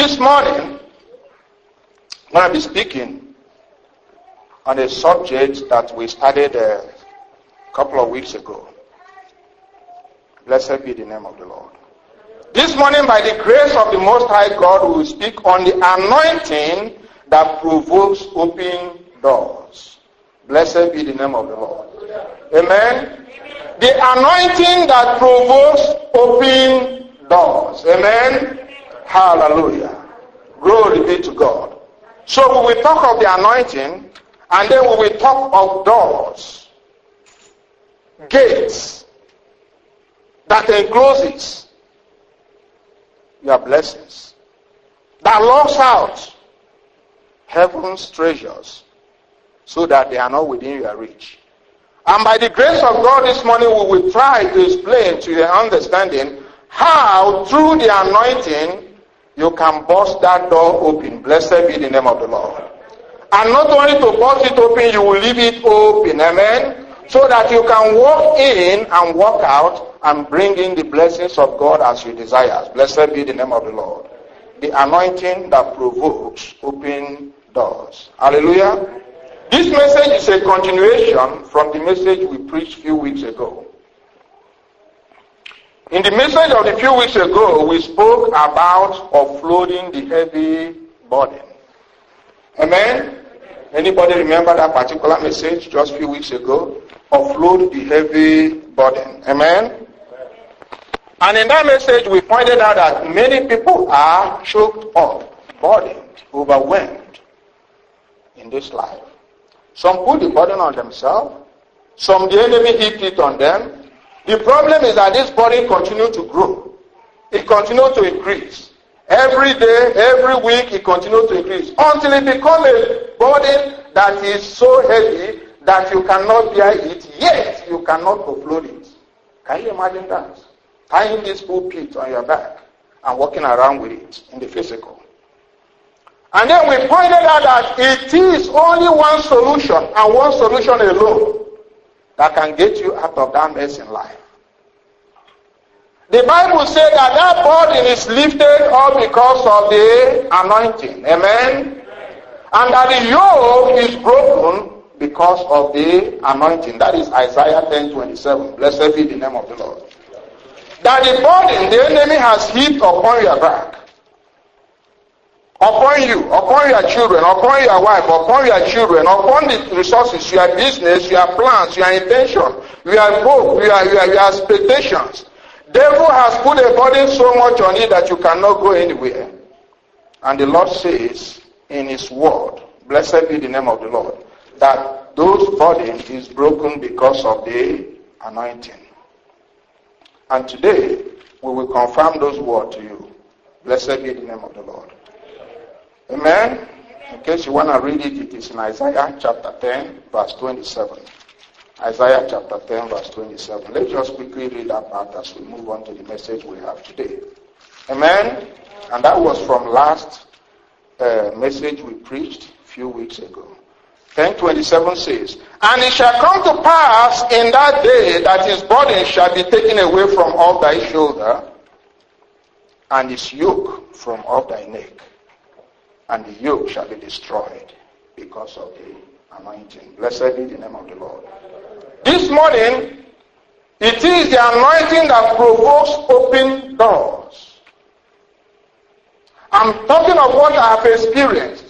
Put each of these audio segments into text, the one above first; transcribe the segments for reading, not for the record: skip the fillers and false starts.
This morning, I'm going to be speaking on a subject that we started a couple of weeks ago. Blessed be the name of the Lord. This morning, by the grace of the Most High God, we will speak on the anointing that provokes open doors. Blessed be the name of the Lord. Amen. The anointing that provokes open doors. Amen. Hallelujah. Glory be to God. So we will talk of the anointing, and then we will talk of doors, gates that encloses your blessings, that locks out heaven's treasures so that they are not within your reach. And by the grace of God this morning, we will try to explain to your understanding how through the anointing you can burst that door open. Blessed be the name of the Lord. And not only to burst it open, you will leave it open. Amen. So that you can walk in and walk out and bring in the blessings of God as you desire. Blessed be the name of the Lord. The anointing that provokes open doors. Hallelujah. This message is a continuation from the message we preached a few weeks ago. In the message of a few weeks ago, we spoke about offloading the heavy burden. Amen? Anybody remember that particular message just a few weeks ago? Offload the heavy burden. Amen? And in that message, we pointed out that many people are choked up, burdened, overwhelmed in this life. Some put the burden on themselves. Some the enemy heaped it on them. The problem is that this burden continues to grow. It continues to increase. Every day, every week, it continues to increase. Until it becomes a burden that is so heavy that you cannot bear it, yet you cannot offload it. Can you imagine that? Tying this pulpit on your back and walking around with it in the physical. And then we pointed out that it is only one solution and one solution alone that can get you out of that mess in life. The Bible says that that burden is lifted up because of the anointing. Amen? And that the yoke is broken because of the anointing. That is Isaiah 10:27. Blessed be the name of the Lord. That the burden the enemy has heaped upon your back, upon you, upon your children, upon your wife, upon your children, upon the resources, your business, your plans, your intention, your hope, your expectations. Devil has put a burden so much on it that you cannot go anywhere. And the Lord says in his word, blessed be the name of the Lord, that those burden is broken because of the anointing. And today, we will confirm those words to you. Blessed be the name of the Lord. Amen? In case you want to read it, it is in Isaiah chapter 10, verse 27. Isaiah chapter 10, verse 27. Let's just quickly read that part as we move on to the message we have today. Amen? And that was from last message we preached a few weeks ago. 10:27 says, and it shall come to pass in that day that his burden shall be taken away from off thy shoulder, and his yoke from off thy neck. And the yoke shall be destroyed because of the anointing. Blessed be the name of the Lord. This morning, it is the anointing that provokes open doors. I'm talking of what I have experienced.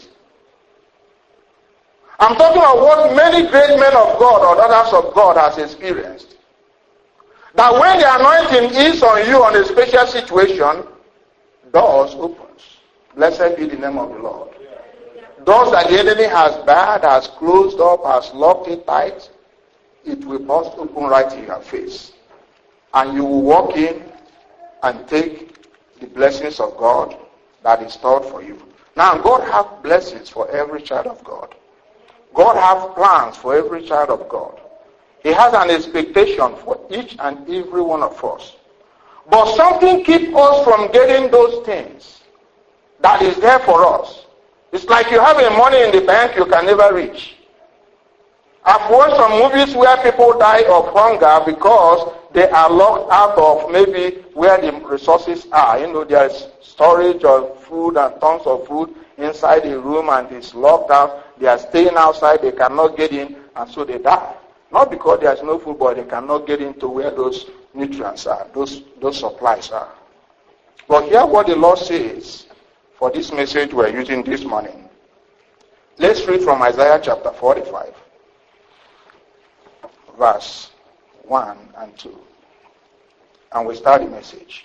I'm talking of what many great men of God or daughters of God has experienced. That when the anointing is on you on a special situation, doors opens. Blessed be the name of the Lord. Doors that the enemy has barred, has closed up, has locked it tight, it will burst open right in your face. And you will walk in and take the blessings of God that is stored for you. Now, God has blessings for every child of God. God has plans for every child of God. He has an expectation for each and every one of us. But something keeps us from getting those things that is there for us. It's like you have a money in the bank you can never reach. I've watched some movies where people die of hunger because they are locked out of maybe where the resources are. There's storage of food and tons of food inside a room and it's locked out. They are staying outside, they cannot get in, and so they die. Not because there's no food, but they cannot get into where those nutrients are, those supplies are. But hear what the Lord says for this message we're using this morning. Let's read from Isaiah chapter 45. Verse 1 and 2. And we start the message.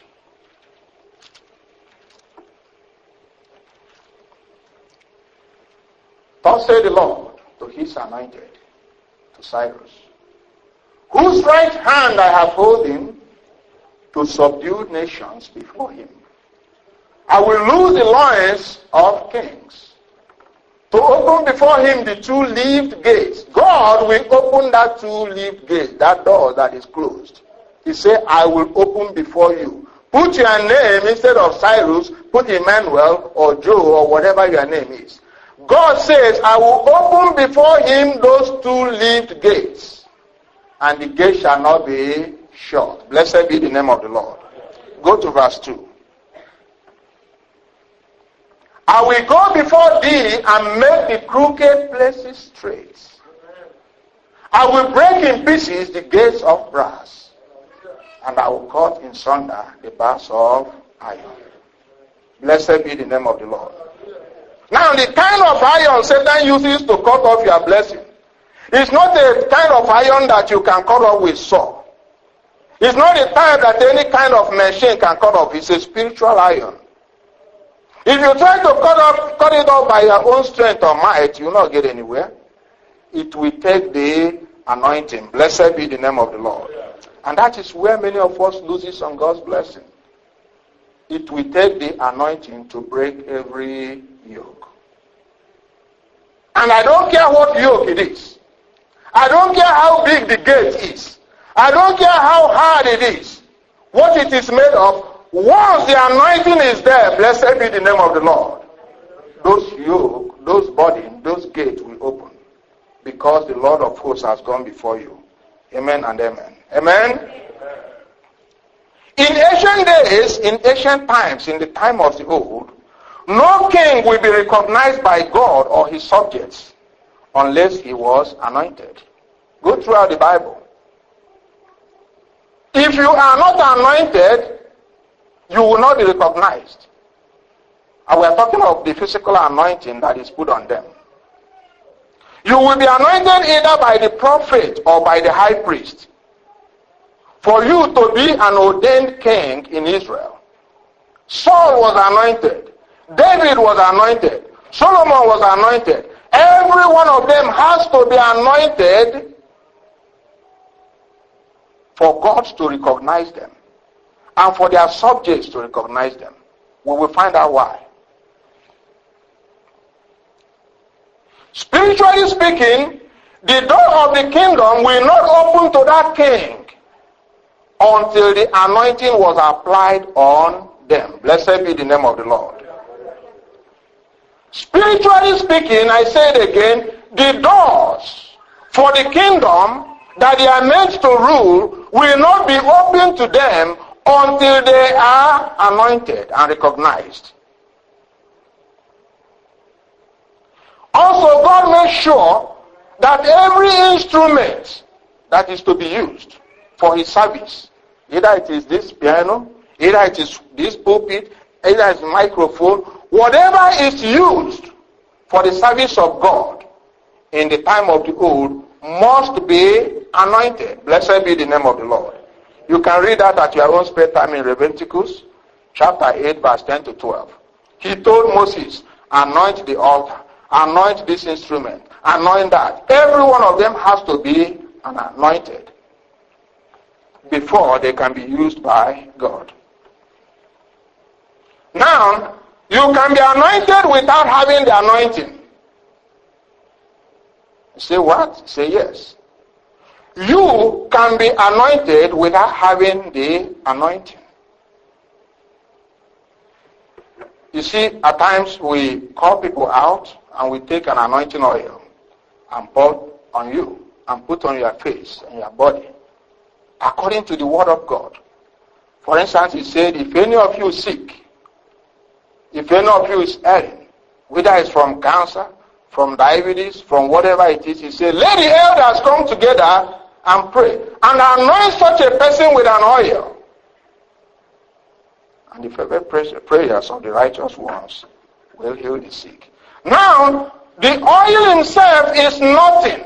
Thus said the Lord to his anointed, to Cyrus, whose right hand I have holding to subdue nations before him. I will loose the loins of kings, to open before him the two-leaved gates. God will open that two-leaved gate, that door that is closed. He said, I will open before you. Put your name instead of Cyrus, put Emmanuel or Joe or whatever your name is. God says, I will open before him those two-leaved gates, and the gate shall not be shut. Blessed be the name of the Lord. Go to verse 2. I will go before thee and make the crooked places straight. I will break in pieces the gates of brass, and I will cut in sunder the bars of iron. Blessed be the name of the Lord. Now, the kind of iron Satan uses to cut off your blessing is not the kind of iron that you can cut off with saw. It's not the type that any kind of machine can cut off. It's a spiritual iron. If you try to cut it off by your own strength or might, you will not get anywhere. It will take the anointing. Blessed be the name of the Lord. And that is where many of us loses on God's blessing. It will take the anointing to break every yoke. And I don't care what yoke it is. I don't care how big the gate is. I don't care how hard it is. What it is made of. Once the anointing is there, blessed be the name of the Lord, those yoke, those burdens, those gates will open, because the Lord of hosts has gone before you. Amen and amen. Amen? In ancient days, in ancient times, in the time of the old, no king will be recognized by God or his subjects unless he was anointed. Go throughout the Bible. If you are not anointed, you will not be recognized. And we are talking of the physical anointing that is put on them. You will be anointed either by the prophet or by the high priest for you to be an ordained king in Israel. Saul was anointed. David was anointed. Solomon was anointed. Every one of them has to be anointed for God to recognize them, and for their subjects to recognize them. We will find out why. Spiritually speaking, the door of the kingdom will not open to that king until the anointing was applied on them. Blessed be the name of the Lord. Spiritually speaking, I say it again, the doors for the kingdom that they are meant to rule will not be open to them until they are anointed and recognized. Also, God makes sure that every instrument that is to be used for his service, either it is this piano, either it is this pulpit, either it's microphone, whatever is used for the service of God in the time of the old must be anointed. Blessed be the name of the Lord. You can read that at your own spare time in Leviticus chapter 8 verse 10 to 12. He told Moses, anoint the altar, anoint this instrument, anoint that. Every one of them has to be anointed before they can be used by God. Now, you can be anointed without having the anointing. You say what? Say yes. You can be anointed without having the anointing. You see, at times we call people out and we take an anointing oil and pour on you. and put on your face and your body, according to the word of God. For instance, he said, if any of you is sick, if any of you is erring, whether it's from cancer, from diabetes, from whatever it is, he said, let the elders come together and pray, and anoint such a person with an oil. And the fervent prayers of the righteous ones will heal the sick. Now, the oil himself is nothing.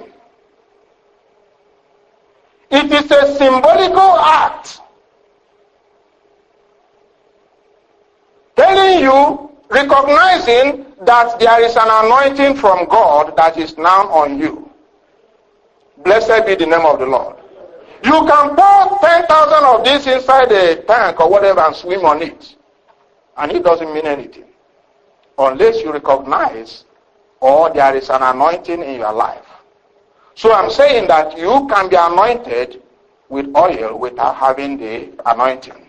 It is a symbolical act telling you, recognizing that there is an anointing from God that is now on you. Blessed be the name of the Lord. You can pour 10,000 of this inside a tank or whatever and swim on it. And it doesn't mean anything. Unless you recognize or there is an anointing in your life. So I'm saying that you can be anointed with oil without having the anointing.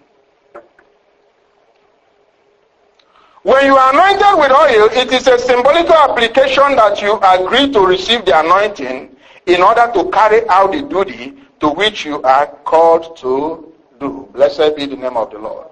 When you are anointed with oil, it is a symbolical application that you agree to receive the anointing in order to carry out the duty to which you are called to do. Blessed be the name of the Lord.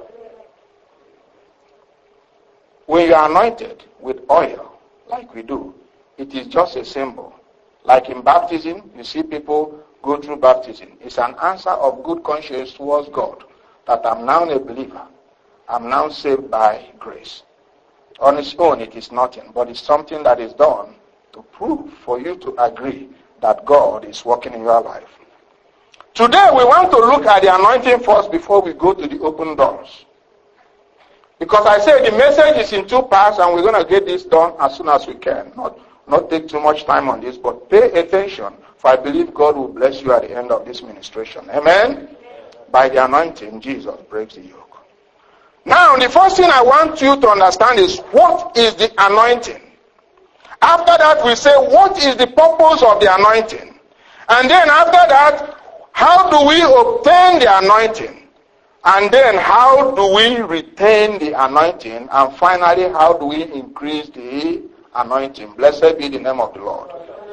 When you are anointed with oil, like we do, it is just a symbol. Like in baptism, you see people go through baptism. It's an answer of good conscience towards God that I'm now a believer. I'm now saved by grace. On its own, it is nothing, but it's something that is done to prove for you to agree that God is working in your life. Today, we want to look at the anointing first before we go to the open doors. Because I said the message is in two parts, and we're going to get this done as soon as we can. Not take too much time on this, but pay attention, for I believe God will bless you at the end of this ministration. Amen? By the anointing, Jesus breaks the yoke. Now, the first thing I want you to understand is, what is the anointing? After that, we say, what is the purpose of the anointing? And then after that, how do we obtain the anointing? And then how do we retain the anointing? And finally, how do we increase the anointing? Blessed be the name of the Lord.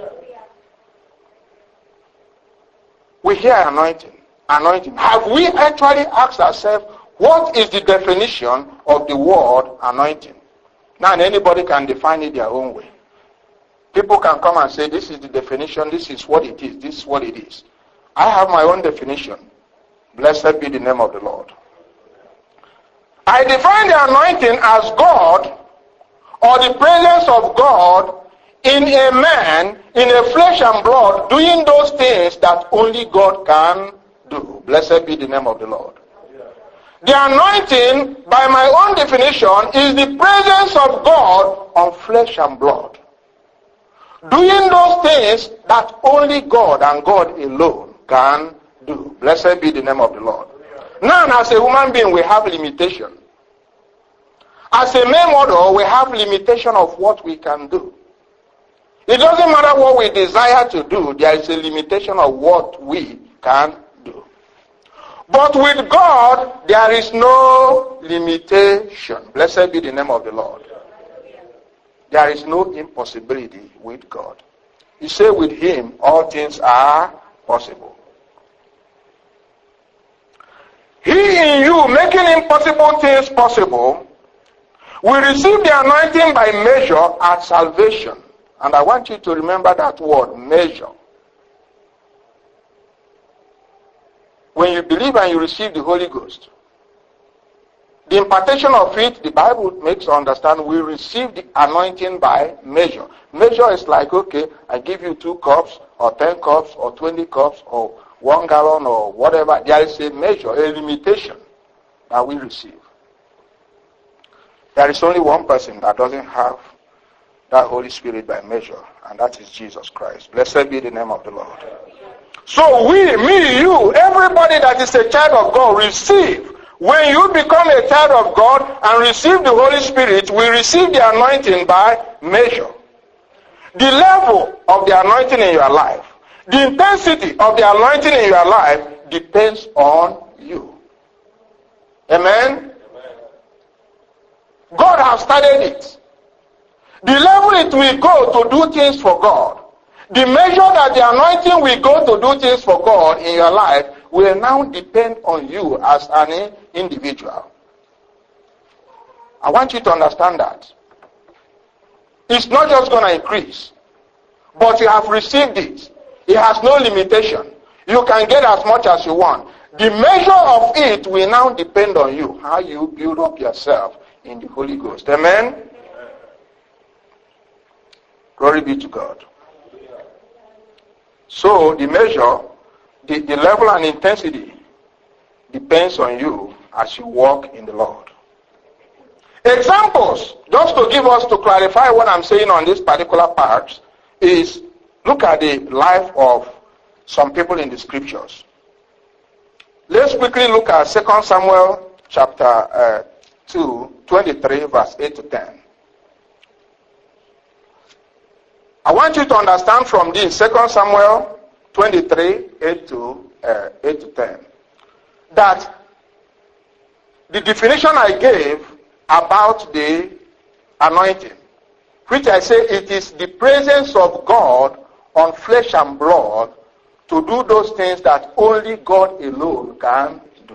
We hear anointing. Anointing. Have we actually asked ourselves, what is the definition of the word anointing? Now, anybody can define it their own way. People can come and say, this is the definition, this is what it is, this is what it is. I have my own definition. Blessed be the name of the Lord. I define the anointing as God, or the presence of God in a man, in a flesh and blood, doing those things that only God can do. Blessed be the name of the Lord. The anointing, by my own definition, is the presence of God on flesh and blood, doing those things that only God and God alone can do. Blessed be the name of the Lord. Now, as a human being, we have limitation. As a male model, we have limitation of what we can do. It doesn't matter what we desire to do, there is a limitation of what we can do. But with God, there is no limitation. Blessed be the name of the Lord. There is no impossibility with God. You say with him, all things are possible. He in you, making impossible things possible, we receive the anointing by measure at salvation. And I want you to remember that word, measure. When you believe and you receive the Holy Ghost, the impartation of it, the Bible makes us understand, we receive the anointing by measure. Measure is like, okay, I give you 2 cups, or 10 cups, or 20 cups, or 1 gallon, or whatever. There is a measure, a limitation that we receive. There is only one person that doesn't have that Holy Spirit by measure, and that is Jesus Christ. Blessed be the name of the Lord. So we, me, you, everybody that is a child of God, receive. When you become a child of God and receive the Holy Spirit, we receive the anointing by measure. The level of the anointing in your life, the intensity of the anointing in your life depends on you. Amen? God has started it. The level it will go to do things for God, The measure that the anointing will go to do things for God in your life will now depend on you as an individual. I want you to understand that. It's not just going to increase, but you have received it. It has no limitation. You can get as much as you want. The measure of it will now depend on you, how you build up yourself in the Holy Ghost. Amen? Glory be to God. So the measure, the level and intensity depends on you as you walk in the Lord. Examples, just to give us, to clarify what I'm saying on this particular part, is look at the life of some people in the scriptures. Let's quickly look at 2 Samuel chapter 2, 23, verse 8 to 10. I want you to understand from this 2 Samuel 23, 8 to 10, that the definition I gave about the anointing, which I say it is the presence of God on flesh and blood to do those things that only God alone can do.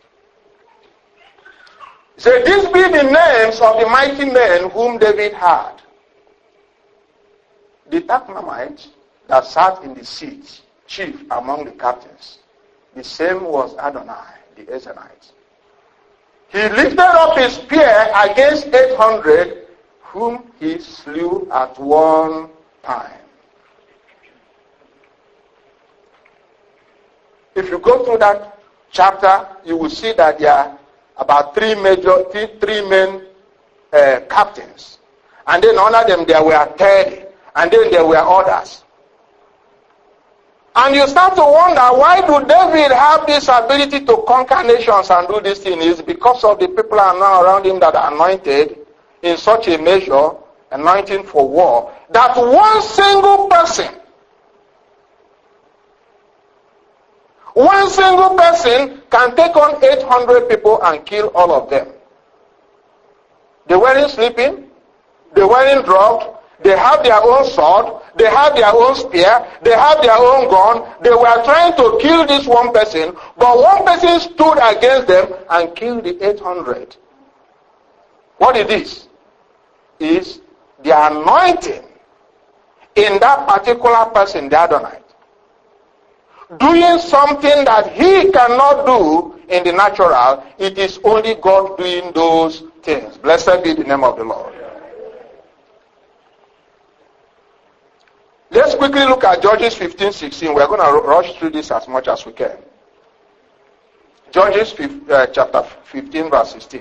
So these be the names of the mighty men whom David had. The Tachmonite that sat in the seat, chief among the captains, the same was Adonai, the Ezraite. He lifted up his spear against 800, whom he slew at one time. If you go through that chapter, you will see that there are about three main captains. And then under them there were 30. And then there were others. And you start to wonder, why do David have this ability to conquer nations and do this thing? It's because of the people now around him that are anointed in such a measure, anointing for war, that one single person can take on 800 people and kill all of them. They weren't sleeping, they weren't drugged, they have their own sword, they have their own spear, they have their own gun. They were trying to kill this one person, but one person stood against them and killed the 800. What it is the anointing in that particular person, the Adonite, doing something that he cannot do in the natural. It is only God doing those things. Blessed be the name of the Lord. Let's quickly look at Judges 15:16. We're going to rush through this as much as we can. Judges chapter 15, verse 16.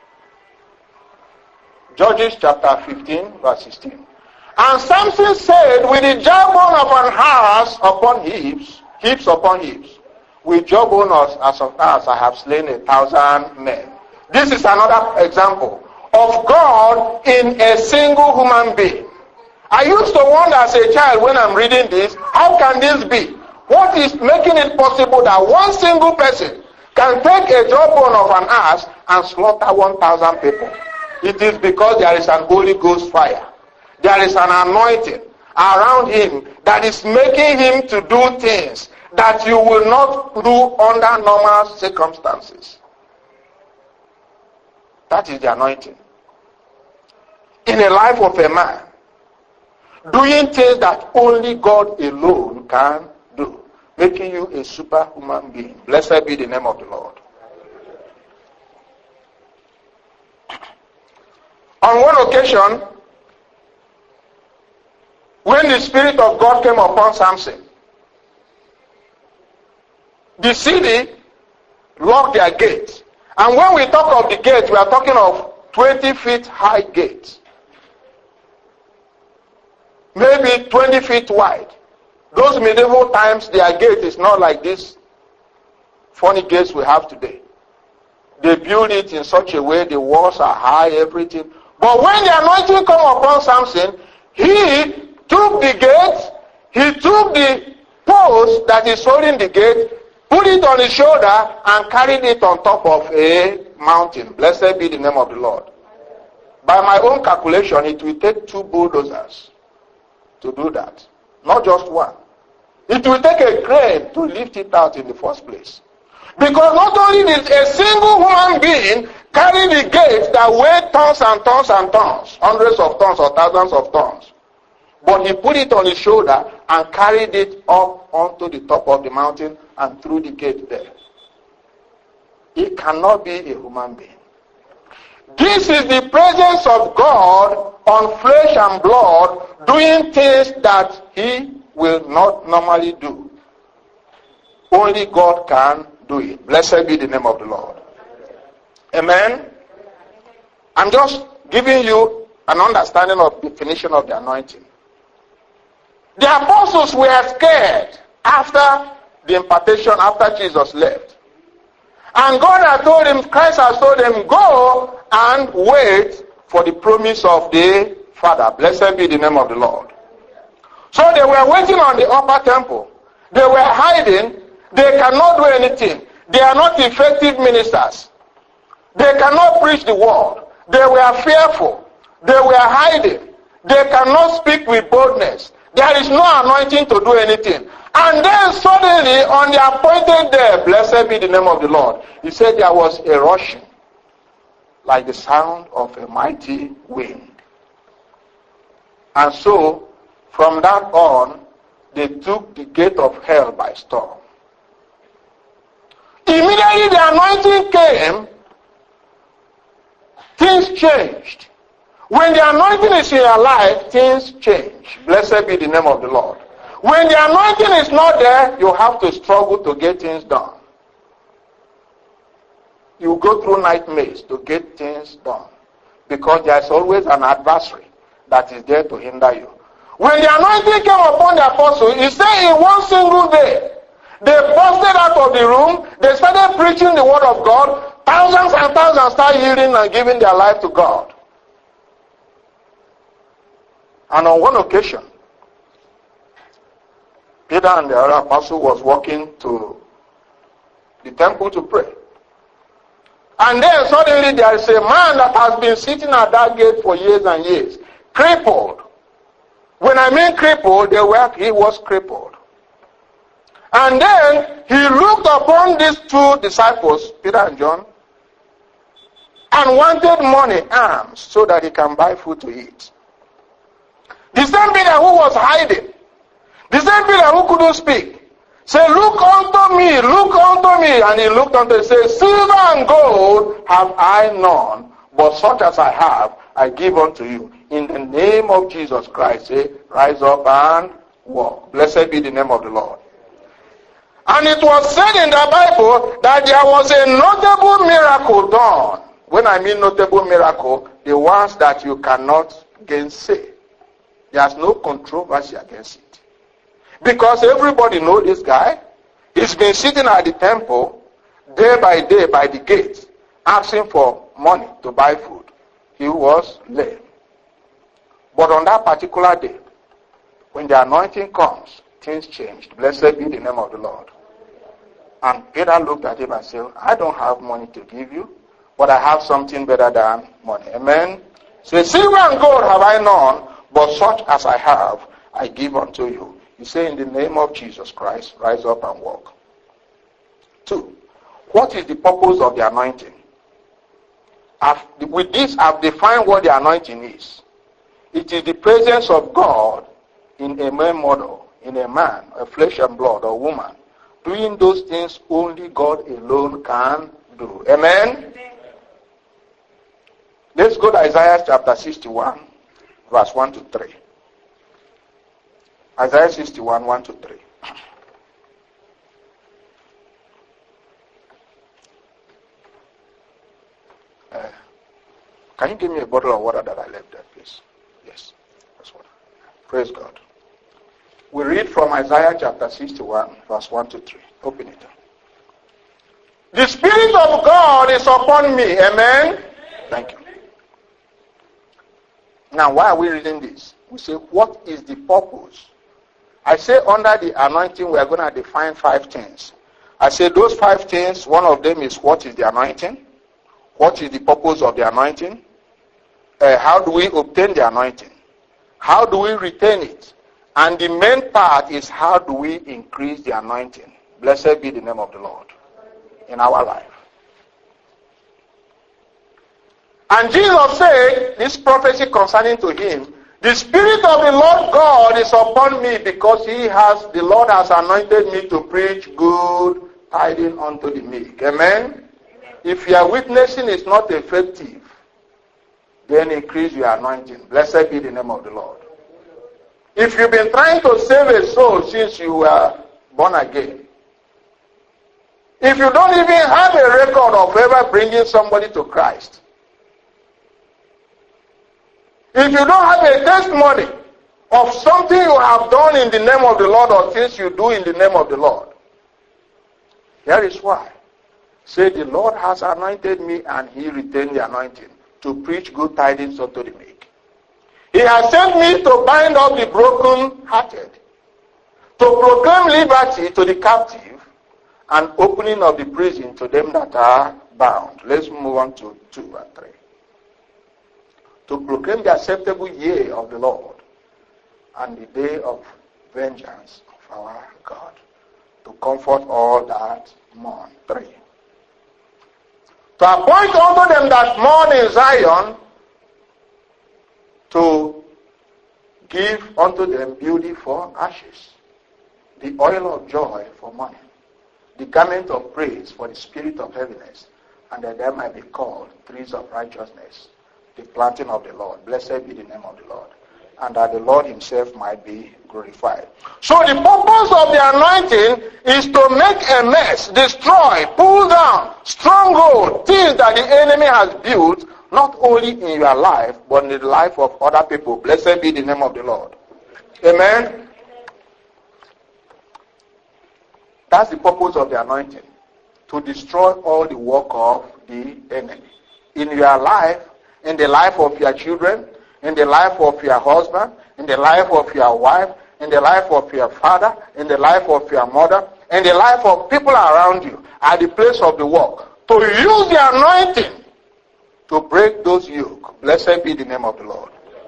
Judges chapter 15, verse 16. And Samson said, with the jawbone of an ass upon heaps upon heaps, with jawbone as of ass I have slain 1,000 men. This is another example of God in a single human being. I used to wonder as a child when I'm reading this, how can this be? What is making it possible that one single person can take a jawbone of an ass and slaughter 1,000 people? It is because there is an Holy Ghost fire. There is an anointing around him that is making him to do things that you will not do under normal circumstances. That is the anointing. In the life of a man, doing things that only God alone can do, making you a superhuman being. Blessed be the name of the Lord. On one occasion, when the Spirit of God came upon Samson, the city locked their gates. And when we talk of the gates, we are talking of 20 feet high gates. Maybe 20 feet wide. Those medieval times, their gate is not like this funny gates we have today. They build it in such a way, the walls are high, everything. But when the anointing come upon Samson, he took the gate, he took the post that is holding the gate, put it on his shoulder, and carried it on top of a mountain. Blessed be the name of the Lord. By my own calculation, it will take 2 bulldozers to do that. not just one. It will take a crane to lift it out in the first place. Because not only did a single human being carry the gate that weighed tons and tons and tons, hundreds of tons or thousands of tons, but he put it on his shoulder and carried it up onto the top of the mountain and through the gate there. It cannot be a human being. This is the presence of God on flesh and blood doing things that he will not normally do. Only God can do it. Blessed be the name of the Lord. Amen. I'm just giving you an understanding of the definition of the anointing. The apostles were scared after the impartation, after Jesus left. And God had told him, Christ has told him, go and wait for the promise of the Father. Blessed be the name of the Lord. So they were waiting on the upper temple. They were hiding. They cannot do anything. They are not effective ministers. They cannot preach the word. They were fearful. They were hiding. They cannot speak with boldness. There is no anointing to do anything. And then suddenly, on the appointed day, blessed be the name of the Lord, he said there was a rushing, like the sound of a mighty wind. And so, from that on, they took the gate of hell by storm. Immediately the anointing came, things changed. When the anointing is in your life, things change. Blessed be the name of the Lord. When the anointing is not there, you have to struggle to get things done. You go through nightmares to get things done. Because there is always an adversary that is there to hinder you. When the anointing came upon the apostles, he said in one single day, they busted out of the room, they started preaching the word of God, thousands and thousands started hearing and giving their life to God. And on one occasion, Peter and the other apostle was walking to the temple to pray. And then suddenly there is a man that has been sitting at that gate for years and years, crippled. When I mean crippled, he was crippled. And then he looked upon these two disciples, Peter and John, and wanted money, alms, so that he can buy food to eat. The same Peter who was hiding, the same Peter who couldn't speak, said, look unto me, and he looked unto him and said, silver and gold have I none, but such as I have, I give unto you. In the name of Jesus Christ, say, rise up and walk. Blessed be the name of the Lord. And it was said in the Bible that there was a notable miracle done. When I mean notable miracle, the ones that you cannot gainsay. There's no controversy against it. Because everybody knows this guy. He's been sitting at the temple day by day by the gate, asking for money to buy food. He was lame. But on that particular day, when the anointing comes, things changed. Blessed be the name of the Lord. And Peter looked at him and said, I don't have money to give you, but I have something better than money. Amen. So silver and gold have I none, but such as I have, I give unto you. He said, in the name of Jesus Christ, rise up and walk. 2. What is the purpose of the anointing? With this, I've defined what the anointing is. It is the presence of God in a man model, in a man, a flesh and blood, or woman, doing those things only God alone can do. Amen? Let's go to Isaiah chapter 61, verse 1 to 3. Isaiah 61, 1 to 3. Can you give me a bottle of water that I left there, please? Yes, that's water. Praise God. We read from Isaiah chapter 61, verse 1 to 3. Open it up. The Spirit of God is upon me. Amen? Thank you. Now, why are we reading this? We say, what is the purpose? I say under the anointing, we are going to define 5 things. I say those 5 things, one of them is what is the anointing? What is the purpose of the anointing? How do we obtain the anointing? How do we retain it? And the main part is how do we increase the anointing? Blessed be the name of the Lord in our life. And Jesus said, this prophecy concerning to him, the Spirit of the Lord God is upon me because the Lord has anointed me to preach good tidings unto the meek. Amen? If your witnessing is not effective, then increase your anointing. Blessed be the name of the Lord. If you've been trying to save a soul since you were born again, if you don't even have a record of ever bringing somebody to Christ, if you don't have a testimony of something you have done in the name of the Lord or things you do in the name of the Lord, here is why. Say, the Lord has anointed me and he retained the anointing to preach good tidings unto the meek. He has sent me to bind up the broken-hearted, to proclaim liberty to the captive and opening of the prison to them that are bound. Let's move on to 2 and 3. To proclaim the acceptable year of the Lord and the day of vengeance of our God, to comfort all that mourn. 3. To appoint unto them that mourn in Zion, to give unto them beauty for ashes, the oil of joy for mourning, the garment of praise for the spirit of heaviness, and that they might be called trees of righteousness, the planting of the Lord. Blessed be the name of the Lord. And that the Lord himself might be glorified. So the purpose of the anointing is to make a mess, destroy, pull down, stronghold, things that the enemy has built, not only in your life, but in the life of other people. Blessed be the name of the Lord. Amen? That's the purpose of the anointing. To destroy all the work of the enemy. In your life, in the life of your children, in the life of your husband, in the life of your wife, in the life of your father, in the life of your mother, in the life of people around you, at the place of the work, to use the anointing to break those yokes. Blessed be the name of the Lord.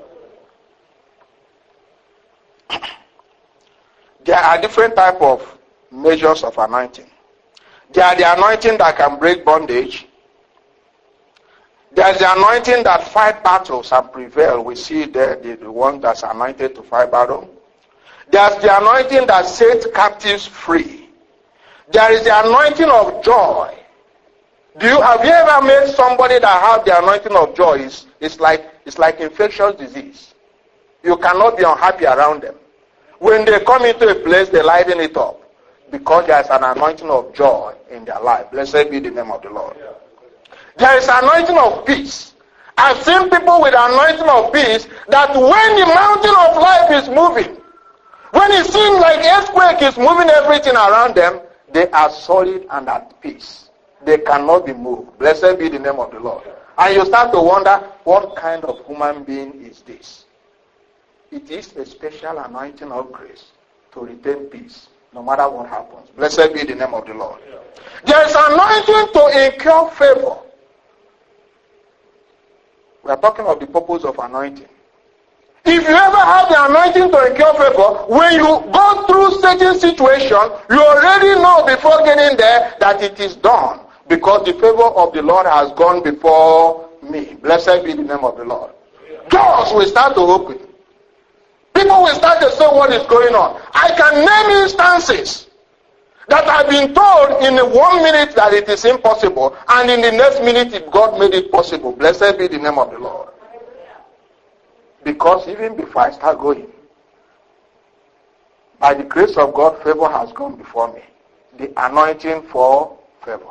There are different types of measures of anointing. There are the anointing that can break bondage. There's the anointing that fight battles and prevail. We see the one that's anointed to fight battle. There's the anointing that sets captives free. There is the anointing of joy. Have you ever met somebody that has the anointing of joy? It's like infectious disease. You cannot be unhappy around them. When they come into a place, they lighten it up. Because there's an anointing of joy in their life. Blessed be the name of the Lord. There is anointing of peace. I've seen people with anointing of peace that when the mountain of life is moving, when it seems like earthquake is moving everything around them, they are solid and at peace. They cannot be moved. Blessed be the name of the Lord. And you start to wonder, what kind of human being is this? It is a special anointing of grace to retain peace, no matter what happens. Blessed be the name of the Lord. There is anointing to incur favor. We are talking of the purpose of anointing. If you ever have the anointing to incur favor, when you go through certain situation, you already know before getting there that it is done. Because the favor of the Lord has gone before me. Blessed be the name of the Lord. Doors will start to open. People will start to say what is going on. I can name instances that I've been told in 1 minute that it is impossible, and in the next minute God made it possible. Blessed be the name of the Lord. Because even before I start going, by the grace of God, favor has gone before me. The anointing for favor.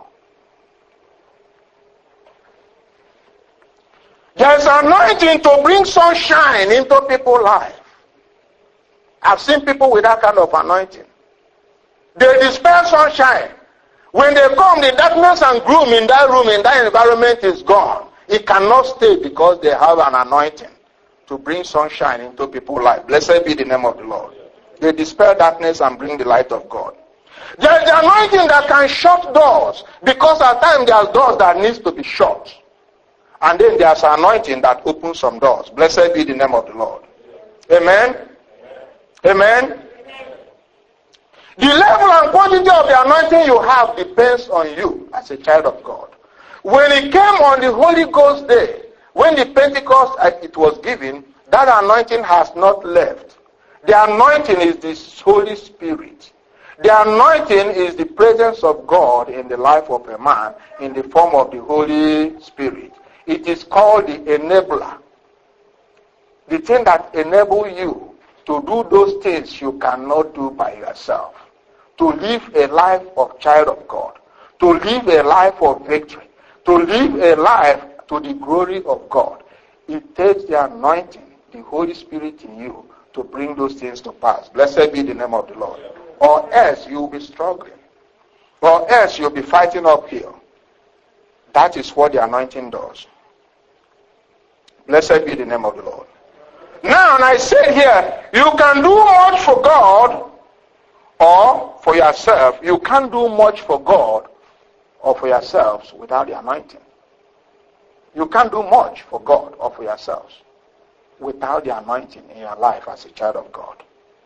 There's anointing to bring sunshine into people's life. I've seen people with that kind of anointing. They dispel sunshine. When they come, the darkness and gloom in that room, in that environment is gone. It cannot stay because they have an anointing to bring sunshine into people's life. Blessed be the name of the Lord. They dispel darkness and bring the light of God. There is the anointing that can shut doors, because at times there are doors that needs to be shut. And then there's an anointing that opens some doors. Blessed be the name of the Lord. Amen. Amen? The level and quantity of the anointing you have depends on you as a child of God. When it came on the Holy Ghost day, when the Pentecost it was given, that anointing has not left. The anointing is the Holy Spirit. The anointing is the presence of God in the life of a man in the form of the Holy Spirit. It is called the enabler. The thing that enables you to do those things you cannot do by yourself. To live a life of child of God. To live a life of victory. To live a life to the glory of God. It takes the anointing, the Holy Spirit in you, to bring those things to pass. Blessed be the name of the Lord. Or else you'll be struggling. Or else you'll be fighting uphill. That is what the anointing does. Blessed be the name of the Lord. Now, and I said here, you can do much for God or for yourself. You can't do much for God or for yourselves without the anointing. You can't do much for God or for yourselves without the anointing in your life as a child of God.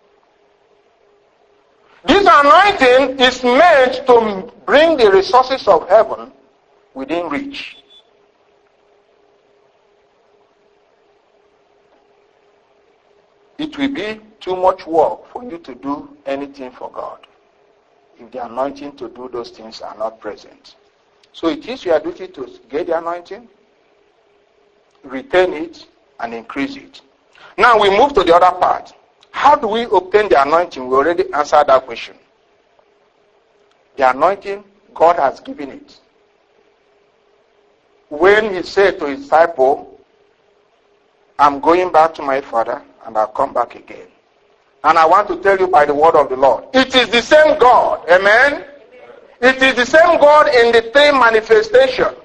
This anointing is meant to bring the resources of heaven within reach. It will be too much work for you to do anything for God if the anointing to do those things are not present. So it is your duty to get the anointing, retain it, and increase it. Now we move to the other part. How do we obtain the anointing? We already answered that question. The anointing, God has given it. When he said to his disciple, I'm going back to my Father, and I'll come back again. And I want to tell you by the word of the Lord, it is the same God. Amen? It is the same God in the three manifestations.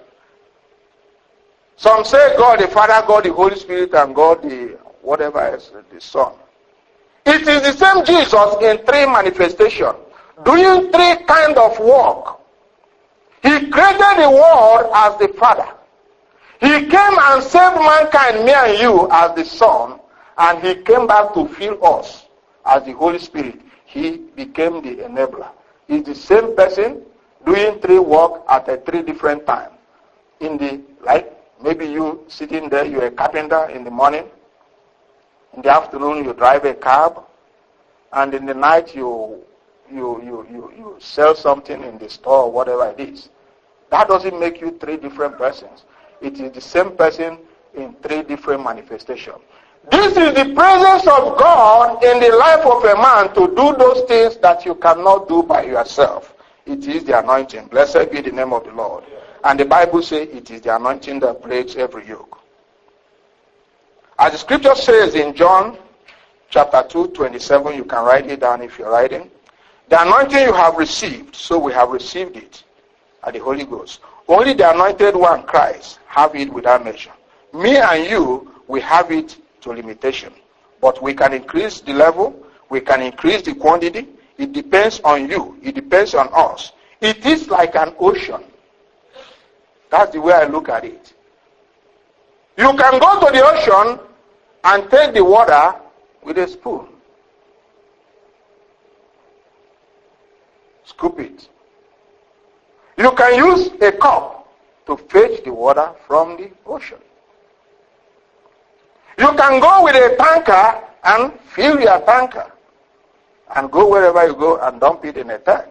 Some say God the Father, God the Holy Spirit, and God the whatever else, the Son. It is the same Jesus in three manifestations, doing three kinds of work. He created the world as the Father. He came and saved mankind, me and you, as the Son. And he came back to fill us as the Holy Spirit. He became the enabler. He's the same person doing three work at a three different times. Like maybe you sitting there, you're a carpenter in the morning. In the afternoon, you drive a cab. And in the night, you sell something in the store or whatever it is. That doesn't make you three different persons. It is the same person in three different manifestations. This is the presence of God in the life of a man to do those things that you cannot do by yourself. It is the anointing. Blessed be the name of the Lord. And the Bible says it is the anointing that breaks every yoke. As the scripture says in John chapter 2:27, you can write it down if you're writing. The anointing you have received, so we have received it at the Holy Ghost. Only the anointed one, Christ, have it without measure. Me and you, we have it to limitation. But we can increase the level, we can increase the quantity. It depends on you. It depends on us. It is like an ocean. That's the way I look at it. You can go to the ocean and take the water with a spoon. Scoop it. You can use a cup to fetch the water from the ocean. You can go with a tanker and fill your tanker and go wherever you go and dump it in a tank.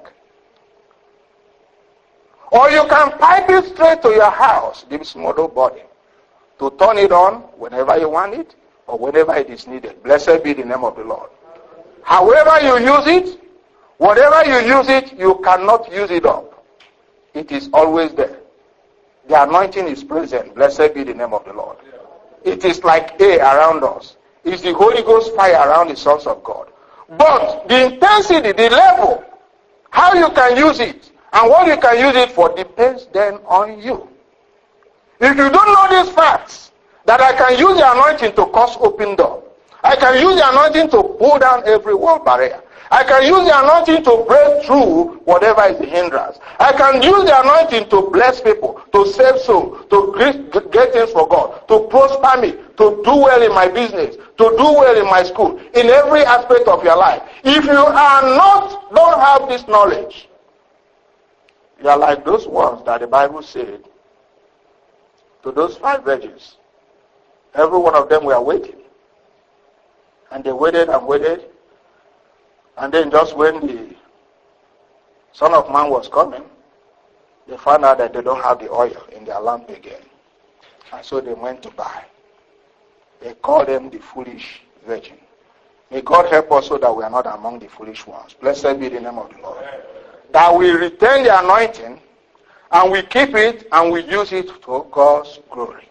Or you can pipe it straight to your house, this model body, to turn it on whenever you want it or whenever it is needed. Blessed be the name of the Lord. However you use it, whatever you use it, you cannot use it up. It is always there. The anointing is present. Blessed be the name of the Lord. It is like air around us. It's the Holy Ghost fire around the sons of God. But the intensity, the level, how you can use it, and what you can use it for depends then on you. If you don't know these facts, that I can use the anointing to cause open door, I can use the anointing to pull down every wall barrier, I can use the anointing to break through whatever is the hindrance. I can use the anointing to bless people, to save souls, to get things for God, to prosper me, to do well in my business, to do well in my school, in every aspect of your life. If you don't have this knowledge, you are like those ones that the Bible said to those 5 virgins. Every one of them were waiting. And they waited and waited. And then just when the Son of Man was coming, they found out that they don't have the oil in their lamp again. And so they went to buy. They called them the foolish virgin. May God help us so that we are not among the foolish ones. Blessed be the name of the Lord. That we retain the anointing and we keep it and we use it for God's glory.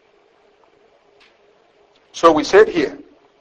So we said here,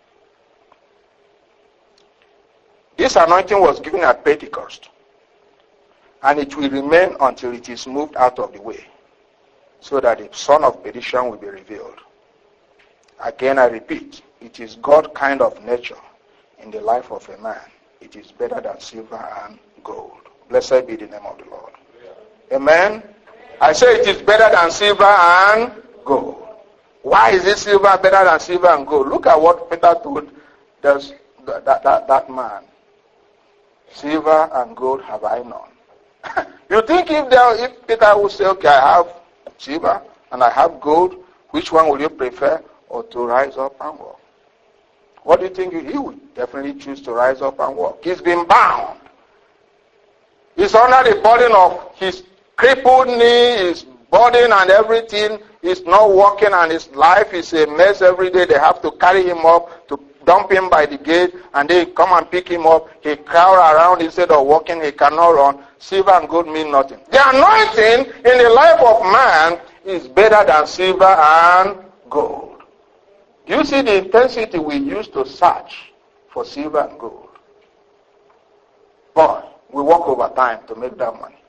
this anointing was given at Pentecost, and it will remain until it is moved out of the way, so that the son of perdition will be revealed. Again, I repeat, it is God's kind of nature in the life of a man. It is better than silver and gold. Blessed be the name of the Lord. Amen. I say it is better than silver and gold. Why is it silver better than silver and gold? Look at what Peter told that man. Silver and gold have I none. You think if Peter would say, okay, I have silver and I have gold, which one will you prefer? Or to rise up and walk? What do you think he would? Definitely choose to rise up and walk. He's been bound. He's under the burden of his crippled knee, his burden and everything. He's not walking and his life is a mess every day. They have to carry him up, to dump him by the gate, and they come and pick him up. He crowd around instead of walking. He cannot run. Silver and gold mean nothing. The anointing in the life of man is better than silver and gold. Do you see the intensity we use to search for silver and gold? But we work overtime to make that money.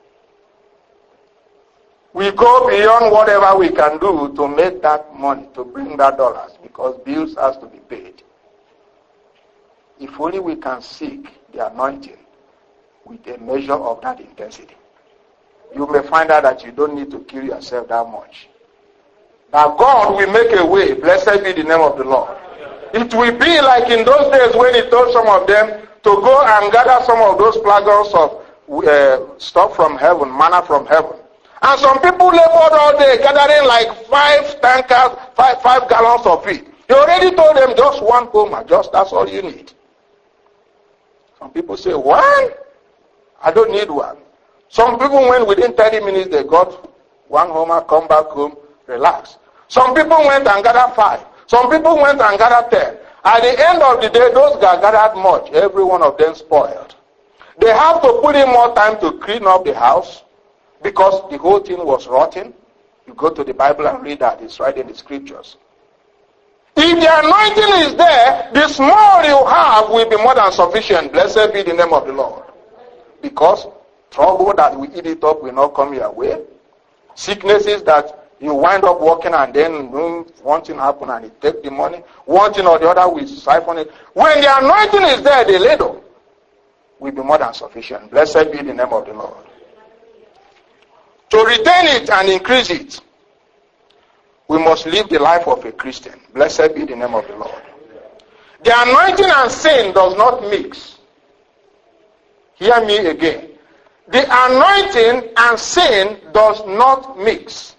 We go beyond whatever we can do to make that money, to bring that dollars, because bills has to be paid. If only we can seek the anointing with a measure of that intensity, you may find out that you don't need to kill yourself that much. That God will make a way. Blessed be the name of the Lord. It will be like in those days when he told some of them to go and gather some of those flagons of stuff from heaven, manna from heaven. And some people labored all day gathering like 5 tankers, 5 gallons of it. He already told them just 1 homer, that's all you need. Some people say, 1? I don't need 1. Some people went within 30 minutes, they got 1 homer, come back home, relax. Some people went and gathered 5. Some people went and gathered 10. At the end of the day, those guys gathered much. Every one of them spoiled. They have to put in more time to clean up the house because the whole thing was rotten. You go to the Bible and read that. It's right in the scriptures. If the anointing is there, the small you have will be more than sufficient. Blessed be the name of the Lord. Because trouble that we eat it up will not come your way. Sicknesses that you wind up walking and then one thing happen and you take the money. One thing or the other will siphon it. When the anointing is there, the ladle will be more than sufficient. Blessed be the name of the Lord. To retain it and increase it, we must live the life of a Christian. Blessed be the name of the Lord. The anointing and sin does not mix. Hear me again. The anointing and sin does not mix.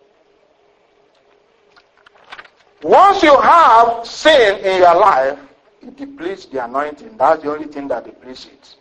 Once you have sin in your life, it depletes the anointing. That's the only thing that depletes it.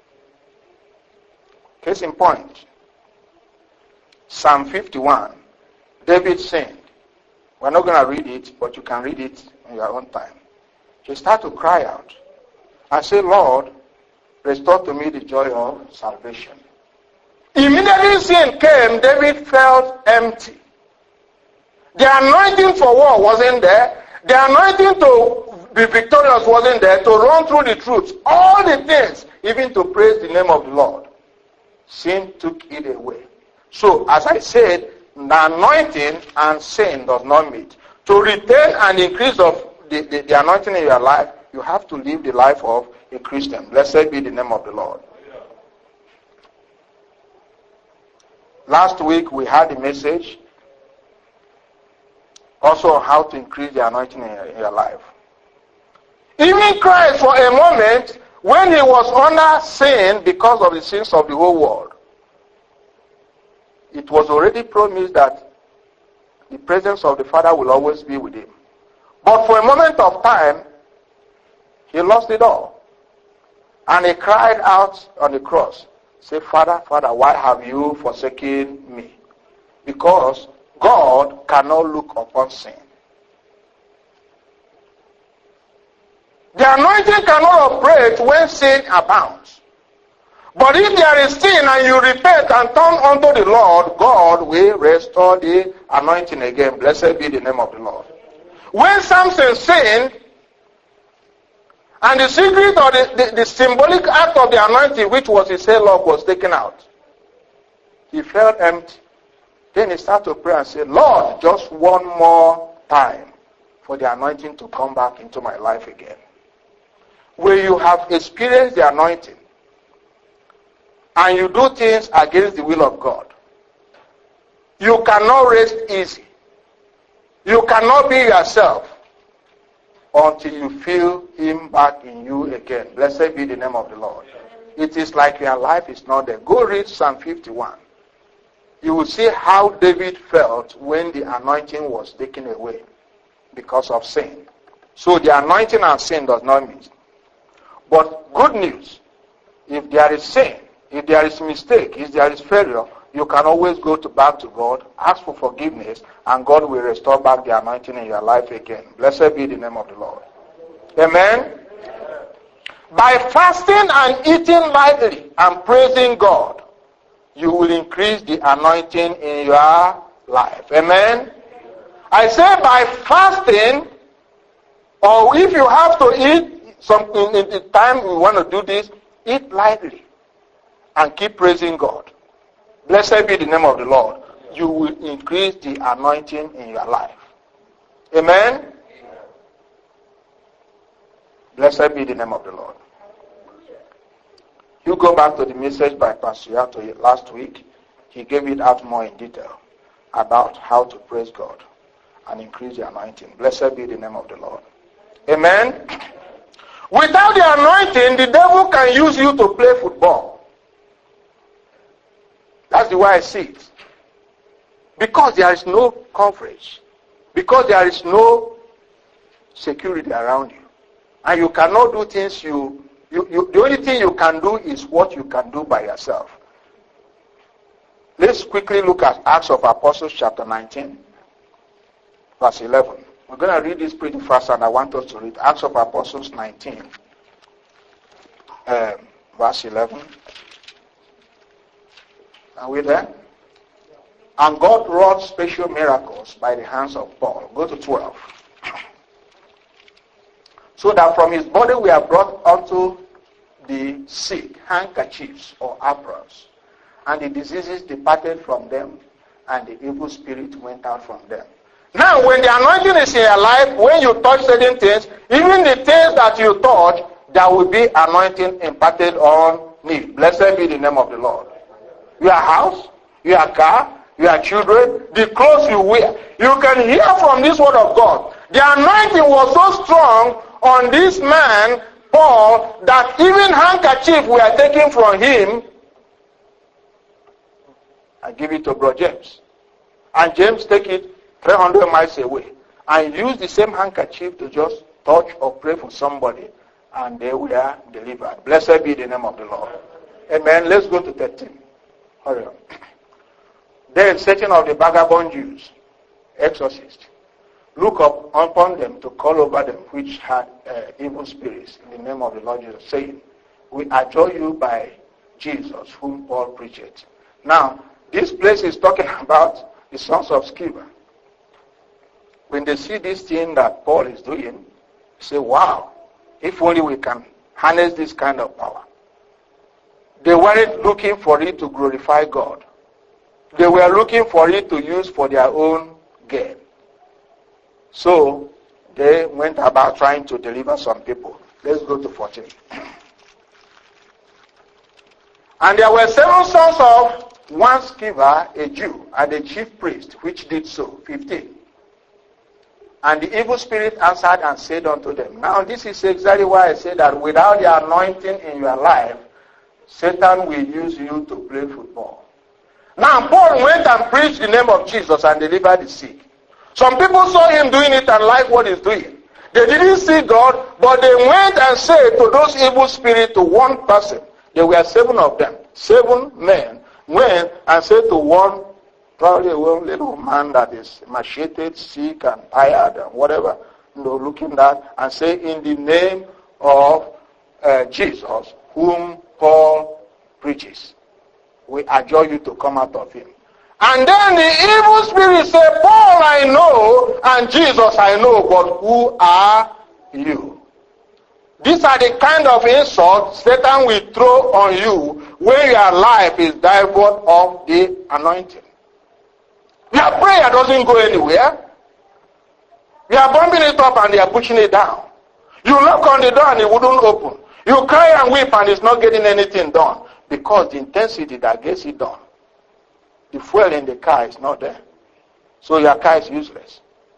Case in point, Psalm 51, David sinned. We're not going to read it, but you can read it in your own time. He started to cry out and say, Lord, restore to me the joy of salvation. Immediately sin came, David felt empty. The anointing for war wasn't there. The anointing to be victorious wasn't there. To run through the truth. All the things, even to praise the name of the Lord. Sin took it away. So, as I said, the anointing and sin does not meet. To retain and increase of the anointing in your life, you have to live the life of a Christian. Blessed be the name of the Lord. Last week we had a message also on how to increase the anointing in your life. Even Christ, for a moment, when he was under sin because of the sins of the whole world, it was already promised that the presence of the Father will always be with him. But for a moment of time, he lost it all. And he cried out on the cross, say, Father, Father, why have you forsaken me? Because God cannot look upon sin. The anointing cannot operate when sin abounds. But if there is sin and you repent and turn unto the Lord, God will restore the anointing again. Blessed be the name of the Lord. When Samson sinned, and the secret or the symbolic act of the anointing, which was his hair lock, was taken out, he felt empty. Then he started to pray and say, Lord, just one more time for the anointing to come back into my life again. When you have experienced the anointing, and you do things against the will of God, you cannot rest easy. You cannot be yourself until you feel him back in you again. Blessed be the name of the Lord. It is like your life is not there. Go read Psalm 51. You will see how David felt when the anointing was taken away because of sin. So the anointing and sin does not mix. But good news, if there is sin, if there is mistake, if there is failure, you can always go back to God, ask for forgiveness, and God will restore back the anointing in your life again. Blessed be the name of the Lord. Amen? By fasting and eating lightly and praising God, you will increase the anointing in your life. Amen? I say by fasting, or if you have to eat something in the time you want to do this, eat lightly and keep praising God. Blessed be the name of the Lord. You will increase the anointing in your life. Amen? Blessed be the name of the Lord. You go back to the message by Pastor Yato last week. He gave it out more in detail about how to praise God and increase the anointing. Blessed be the name of the Lord. Amen? Without the anointing, the devil can use you to play football. That's the way I see it. Because there is no coverage. Because there is no security around you. And you cannot do things the only thing you can do is what you can do by yourself. Let's quickly look at Acts of Apostles chapter 19, verse 11. We're going to read this pretty fast and I want us to read Acts of Apostles 19, verse 11. Are we there? And God wrought special miracles by the hands of Paul. Go to 12. So that from his body we are brought unto the sick handkerchiefs or aprons, and the diseases departed from them, and the evil spirit went out from them. Now, when the anointing is in your life, when you touch certain things, even the things that you touch, there will be anointing imparted on it. Blessed be the name of the Lord. Your house, your car, your children, the clothes you wear. You can hear from this word of God. The anointing was so strong on this man, Paul, that even handkerchief were taken from him. I give it to Brother James. And James take it 300 miles away. And use the same handkerchief to just touch or pray for somebody. And they were delivered. Blessed be the name of the Lord. Amen. Let's go to 13. Hurry up. Then certain of the vagabond Jews, exorcists, look up upon them to call over them which had evil spirits in the name of the Lord Jesus, saying, we adjure you by Jesus, whom Paul preached. Now, this place is talking about the sons of Sceva. When they see this thing that Paul is doing, they say, wow, if only we can harness this kind of power. They weren't looking for it to glorify God. They were looking for it to use for their own gain. So they went about trying to deliver some people. Let's go to 14. And there were 7 sons of one Sceva, a Jew, and the chief priest, which did so. 15. And the evil spirit answered and said unto them. Now this is exactly why I say that without the anointing in your life, Satan will use you to play football. Now Paul went and preached the name of Jesus and delivered the sick. Some people saw him doing it and liked what he's doing. They didn't see God, but they went and said to those evil spirits, to one person, there were 7 of them, 7 men, went and said to one, probably one little man that is emaciated, sick and tired and whatever, looking at, and say, in the name of Jesus, whom Paul preaches, we adjure you to come out of him. And then the evil spirit said, Paul I know, and Jesus I know, but who are you? These are the kind of insults Satan will throw on you when your life is divert of the anointing. Your prayer doesn't go anywhere. You are bumping it up and they are pushing it down. You knock on the door and it wouldn't open. You cry and weep and it's not getting anything done. Because the intensity that gets it done, the fuel in the car is not there. So your car is useless.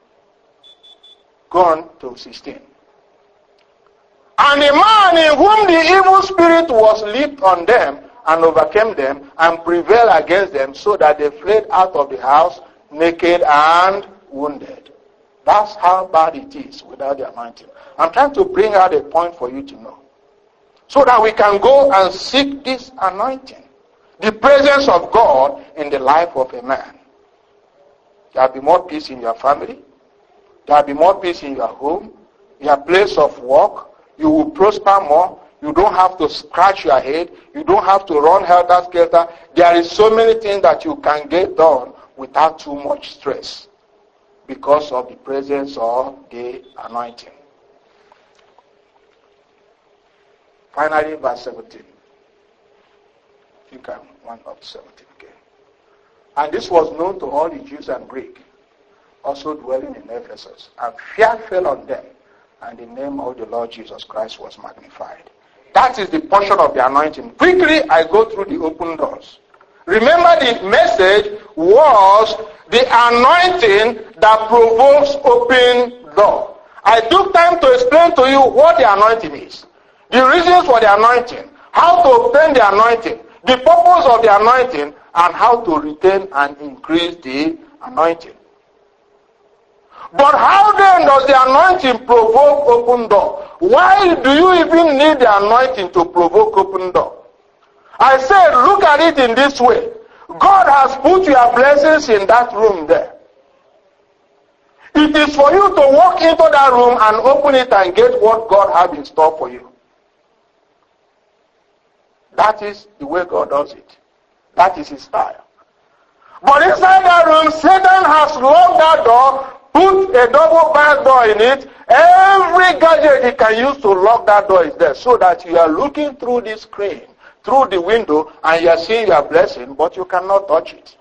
Go on to 16. And the man in whom the evil spirit was leaped on them and overcame them and prevailed against them, so that they fled out of the house naked and wounded. That's how bad it is without the anointing. I'm trying to bring out a point for you to know, so that we can go and seek this anointing, the presence of God in the life of a man. There will be more peace in your family. There will be more peace in your home, your place of work. You will prosper more. You don't have to scratch your head. You don't have to run helter-skelter. There is so many things that you can get done without too much stress because of the presence of the anointing. Finally, verse 17. I think I'm 1 up to 17 again. And this was known to all the Jews and Greeks, also dwelling in Ephesus. And fear fell on them, and the name of the Lord Jesus Christ was magnified. That is the portion of the anointing. Quickly, I go through the open doors. Remember, the message was the anointing that provokes open door. I took time to explain to you what the anointing is, the reasons for the anointing, how to obtain the anointing, the purpose of the anointing, and how to retain and increase the anointing. But how then does the anointing provoke open door? Why do you even need the anointing to provoke open door? I said, look at it in this way. God has put your blessings in that room there. It is for you to walk into that room and open it and get what God has in store for you. That is the way God does it. That is his style. But inside that room, Satan has locked that door, put a double back door in it. Every gadget he can use to lock that door is there, so that you are looking through this screen, through the window, and you are seeing your blessing, but you cannot touch it.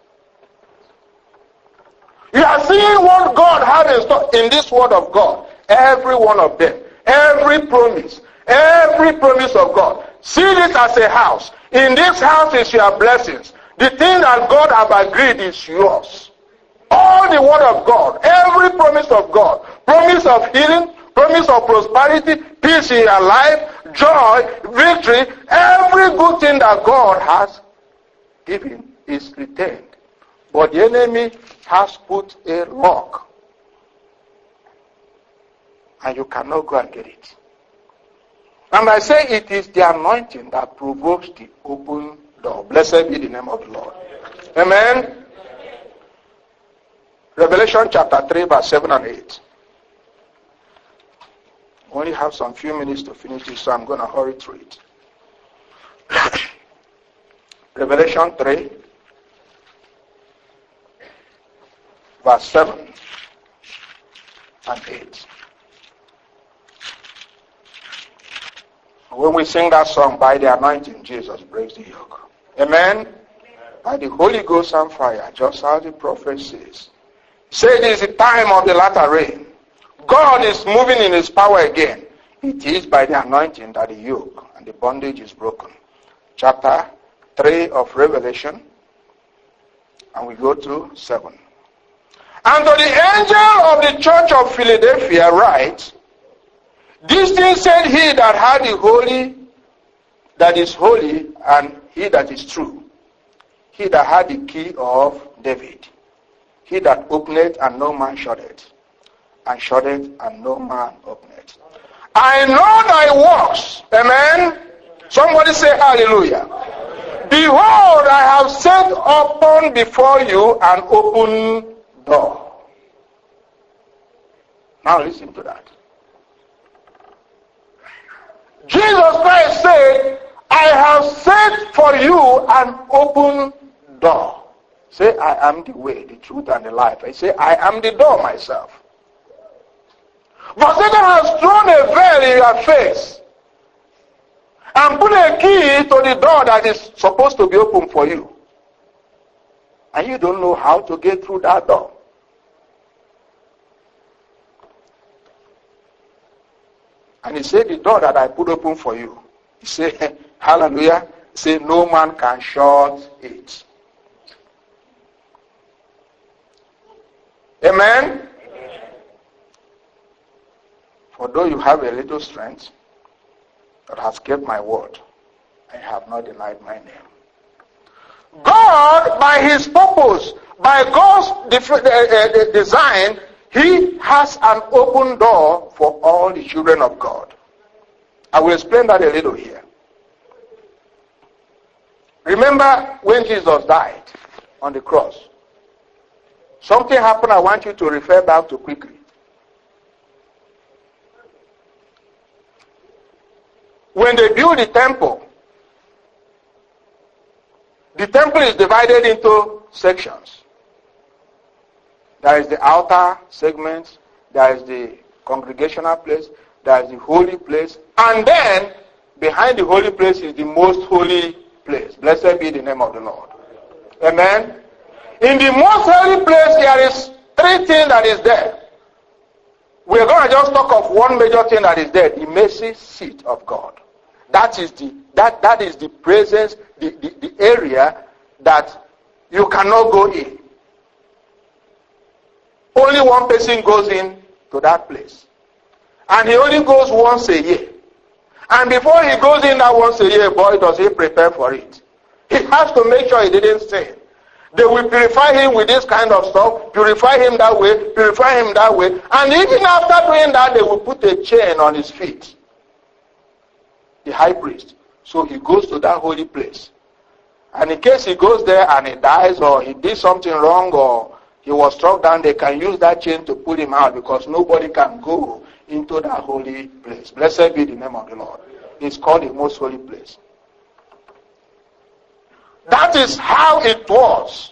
You are seeing what God has in store in this word of God. Every one of them. Every promise of God. See this as a house. In this house is your blessings. The thing that God has agreed is yours. All the word of God, every promise of God, promise of healing, promise of prosperity, peace in your life, joy, victory, every good thing that God has given is retained. But the enemy has put a lock, and you cannot go and get it. And I say it is the anointing that provokes the open door. Blessed be the name of the Lord. Amen. Revelation chapter 3, verse 7 and 8. We only have some few minutes to finish this, so I'm going to hurry through it. Revelation 3, verse 7 and 8. When we sing that song, by the anointing, Jesus breaks the yoke. Amen? By the Holy Ghost and fire, just as the prophet says. Say it is the time of the latter rain. God is moving in his power again. It is by the anointing that the yoke and the bondage is broken. Chapter 3 of Revelation, and we go to 7. And to the angel of the church of Philadelphia write, This thing said he that had the holy, that is holy, and he that is true, he that had the key of David, he that openeth and no man shutteth, and shutteth and no man openeth. I know thy works. Amen. Somebody say hallelujah. Behold, I have set open before you an open door. Now listen to that. Jesus Christ said, I have set for you an open door. Say, I am the way, the truth, and the life. I say, I am the door myself. But Satan has thrown a veil in your face and put a key to the door that is supposed to be open for you. And you don't know how to get through that door. And he said, the door that I put open for you, he said, hallelujah, he said, no man can shut it. Amen? For though you have a little strength, that has kept my word, and have not denied my name. God, by his purpose, by God's design, he has an open door for all the children of God. I will explain that a little here. Remember when Jesus died on the cross? Something happened I want you to refer back to quickly. When they built the temple is divided into sections. There is the outer segment, there is the congregational place, there is the holy place, and then behind the holy place is the most holy place. Blessed be the name of the Lord. Amen. In the most holy place there is 3 things that is there. We're going to just talk of one major thing that is there, the mercy seat of God. That is the presence, the area that you cannot go in. Only one person goes in to that place. And he only goes once a year. And before he goes in that once a year, boy, does he prepare for it. He has to make sure he didn't sin. They will purify him with this kind of stuff, purify him that way, purify him that way. And even after doing that, they will put a chain on his feet. The high priest. So he goes to that holy place. And in case he goes there and he dies, or he did something wrong, or he was struck down, they can use that chain to pull him out, because nobody can go into that holy place. Blessed be the name of the Lord. It's called the most holy place. That is how it was.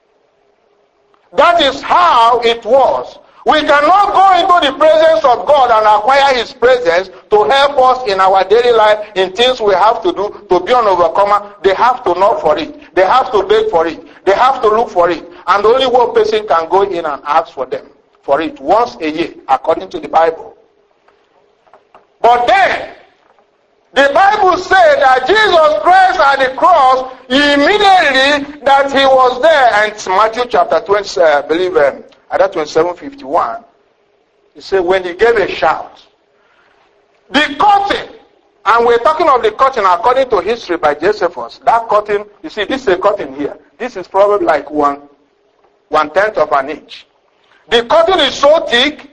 That is how it was. We cannot go into the presence of God and acquire his presence to help us in our daily life, in things we have to do to be an overcomer. They have to knock for it. They have to beg for it. They have to look for it. And only one person can go in and ask for it once a year, according to the Bible. But then, the Bible said that Jesus Christ at the cross, immediately that he was there, and it's Matthew chapter 20, I believe, at 27:51, he said when he gave a shout, the curtain, and we're talking of the curtain according to history by Josephus, that curtain, you see, this is a curtain here. This is probably like 1/10 of an inch. The curtain is so thick,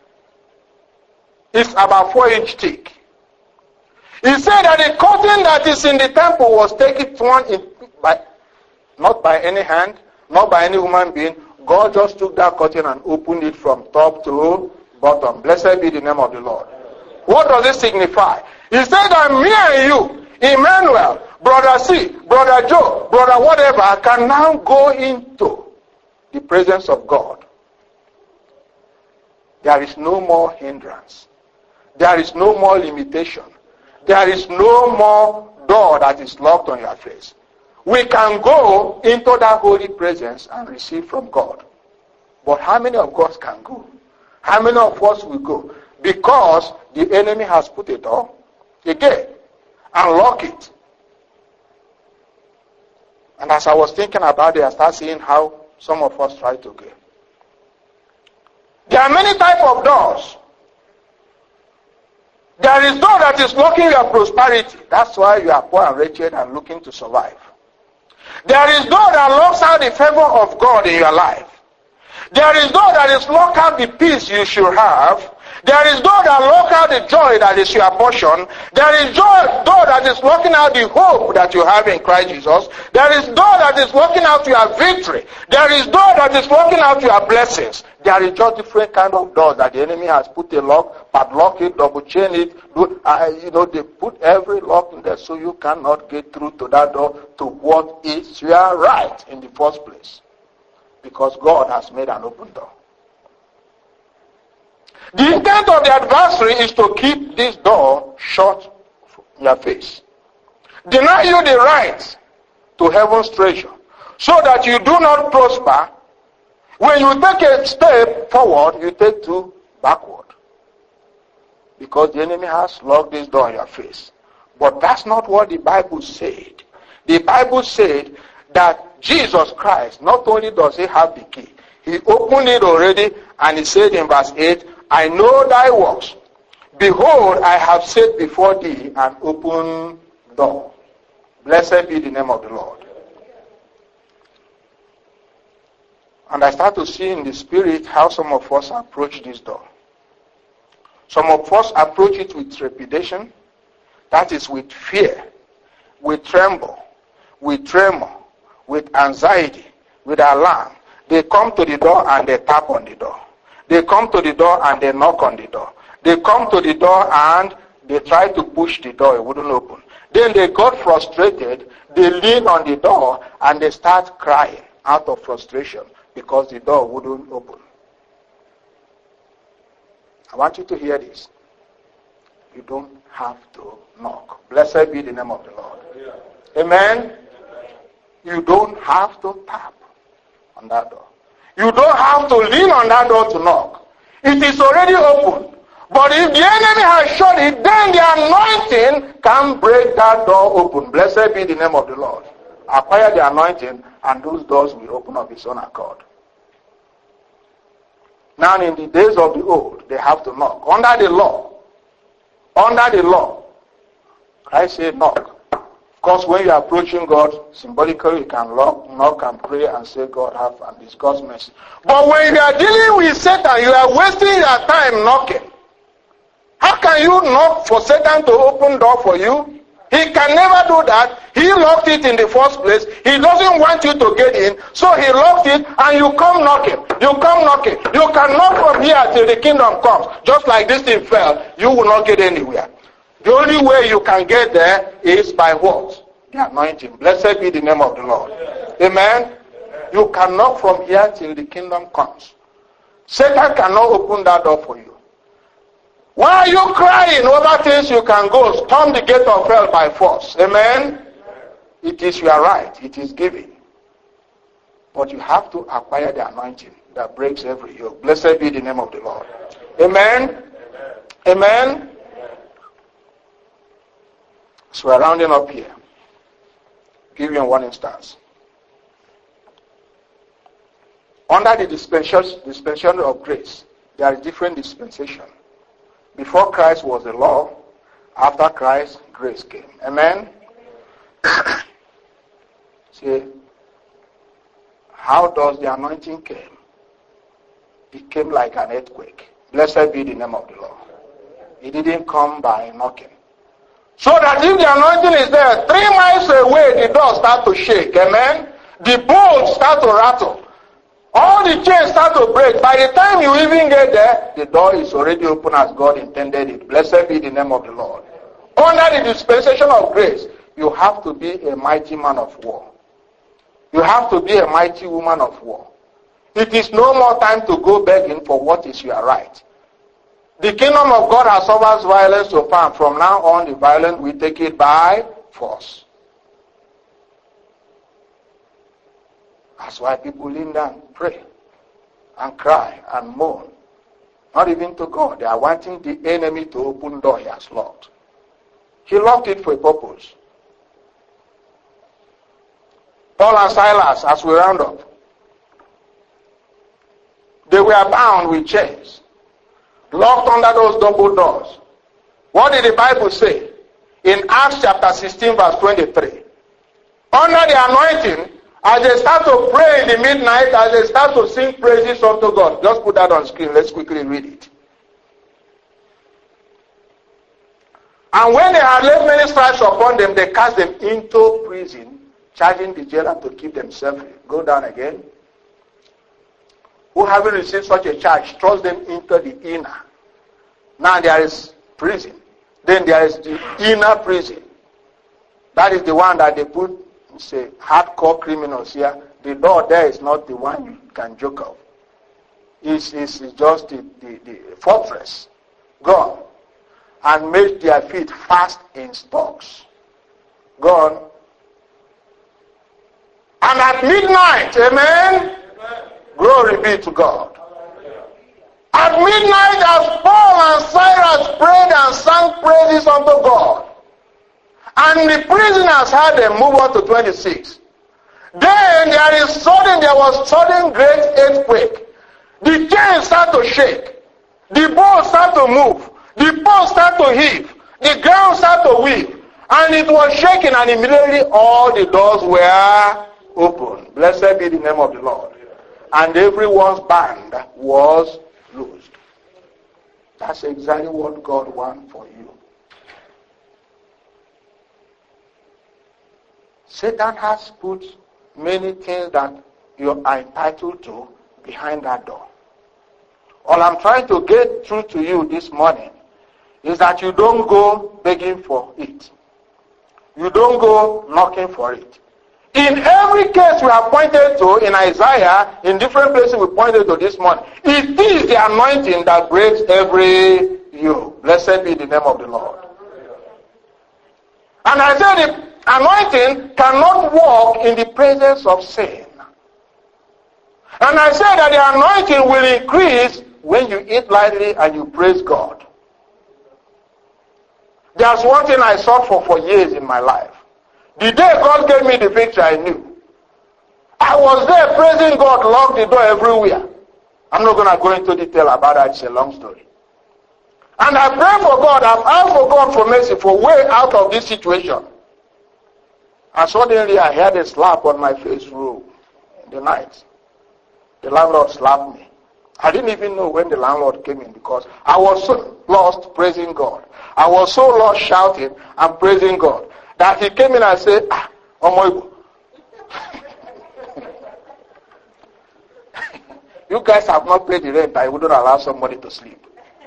it's about 4 inch thick. He said that the curtain that is in the temple was taken not by any hand, not by any human being. God just took that curtain and opened it from top to bottom. Blessed be the name of the Lord. What does it signify? He said that me and you, Emmanuel, Brother C, Brother Joe, Brother whatever, can now go into the presence of God. There is no more hindrance. There is no more limitation. There is no more door that is locked on your face. We can go into that holy presence and receive from God. But how many of us can go? How many of us will go? Because the enemy has put a door, a gate, and lock it. And as I was thinking about it, I started seeing how some of us try to gain. There are many types of doors. There is door that is blocking your prosperity. That's why you are poor and wretched and looking to survive. There is door that locks out the favor of God in your life. There is door that is lock out the peace you should have. There is door that lock out the joy that is your portion. There is door that is locking out the hope that you have in Christ Jesus. There is door that is locking out your victory. There is door that is locking out your blessings. There is just different kind of doors that the enemy has put a lock, padlock it, double chain it. They put every lock in there so you cannot get through to that door to what is your right in the first place. Because God has made an open door. The intent of the adversary is to keep this door shut in your face. Deny you the right to heaven's treasure so that you do not prosper. When you take a step forward, you take two backward. Because the enemy has locked this door in your face. But that's not what the Bible said. The Bible said that Jesus Christ, not only does he have the key, he opened it already, and he said in verse 8, I know thy works. Behold, I have set before thee an open door. Blessed be the name of the Lord. And I start to see in the spirit how some of us approach this door. Some of us approach it with trepidation. That is with fear, with tremble, with tremor, with anxiety, with alarm. They come to the door and they tap on the door. They come to the door and they knock on the door. They come to the door and they try to push the door. It wouldn't open. Then they got frustrated. They lean on the door and they start crying out of frustration because the door wouldn't open. I want you to hear this. You don't have to knock. Blessed be the name of the Lord. Amen. You don't have to tap on that door. You don't have to lean on that door to knock. It is already open. But if the enemy has shut it, then the anointing can break that door open. Blessed be the name of the Lord. Acquire the anointing and those doors will open of its own accord. Now in the days of the old, they have to knock. Under the law, Christ said knock. Because when you are approaching God, symbolically you can knock and pray and say, God have and it's God's mercy. But when you are dealing with Satan, you are wasting your time knocking. How can you knock for Satan to open door for you? He can never do that. He locked it in the first place. He doesn't want you to get in. So he locked it and you come knocking. You come knocking. You can knock from here till the kingdom comes. Just like this thing fell, you will not get anywhere. The only way you can get there is by what? The anointing. Blessed be the name of the Lord. Amen. You can knock from here till the kingdom comes. Satan cannot open that door for you. Why are you crying over things you can go? Storm the gate of hell by force. Amen. It is your right. It is given. But you have to acquire the anointing that breaks every yoke. Blessed be the name of the Lord. Amen. Amen. So we're rounding up here. Give you one instance. Under the dispensation of grace, there is different dispensation. Before Christ was the law, after Christ, grace came. Amen? See, how does the anointing came? It came like an earthquake. Blessed be the name of the Lord. It didn't come by knocking. So that if the anointing is there, 3 miles away, the doors start to shake. Amen? The bolts start to rattle. All the chains start to break. By the time you even get there, the door is already open as God intended it. Blessed be the name of the Lord. Under the dispensation of grace, you have to be a mighty man of war. You have to be a mighty woman of war. It is no more time to go begging for what is your right. The kingdom of God has suffered violence so far. From now on, the violent will take it by force. That's why people lean down, pray, and cry, and moan. Not even to God. They are wanting the enemy to open the door he has locked. He locked it for a purpose. Paul and Silas, as we round up, they were bound with chains, locked under those double doors. What did the Bible say? In Acts chapter 16 verse 23. Under the anointing, as they start to pray in the midnight, as they start to sing praises unto God. Just put that on screen. Let's quickly read it. And when they had laid many stripes upon them, they cast them into prison, charging the jailer to keep themselves free. Go down again. Who having received such a charge, thrust them into the inner. Now there is prison. Then there is the inner prison. That is the one that they put, say, hardcore criminals here. The door there is not the one you can joke of. It's just the fortress. Gone. And made their feet fast in stocks. Gone. And at midnight, amen? Glory be to God. At midnight, as Paul and Silas prayed and sang praises unto God, and the prisoners had them, move on to 26. Then there was sudden great earthquake. The chains start to shake. The bones start to move. The bones start to heave. The ground start to weep. And it was shaking, and immediately all the doors were open. Blessed be the name of the Lord. And everyone's band was loosed. That's exactly what God wants for you. Satan has put many things that you are entitled to behind that door. All I'm trying to get through to you this morning is that you don't go begging for it. You don't go knocking for it. In every case we have pointed to in Isaiah, in different places we pointed to this morning, it is the anointing that breaks every yoke. Blessed be the name of the Lord. And I said the anointing cannot walk in the presence of sin. And I said that the anointing will increase when you eat lightly and you praise God. There's one thing I sought for years in my life. The day God gave me the victory, I knew. I was there praising God, locked the door everywhere. I'm not going to go into detail about that. It's a long story. And I pray for God. I've asked for God for mercy, for way out of this situation. And suddenly I heard a slap on my face in the night. The landlord slapped me. I didn't even know when the landlord came in because I was so lost praising God. I was so lost shouting and praising God that he came in and said, Omoibu. You guys have not paid the rent. I wouldn't allow somebody to sleep.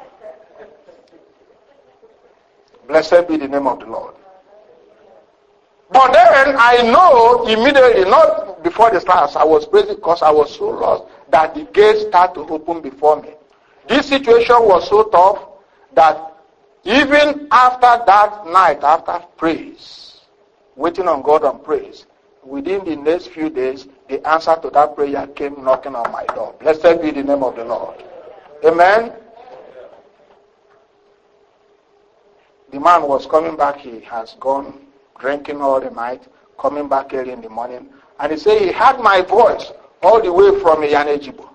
Blessed be the name of the Lord. But then I know immediately, not before the stars, I was praising because I was so lost that the gates started to open before me. This situation was so tough that even after that night, after praise, waiting on God on praise, within the next few days, the answer to that prayer came knocking on my door. Blessed be the name of the Lord. Amen. The man was coming back. He has gone drinking all the night, coming back early in the morning. And he said he heard my voice all the way from Yanejibo.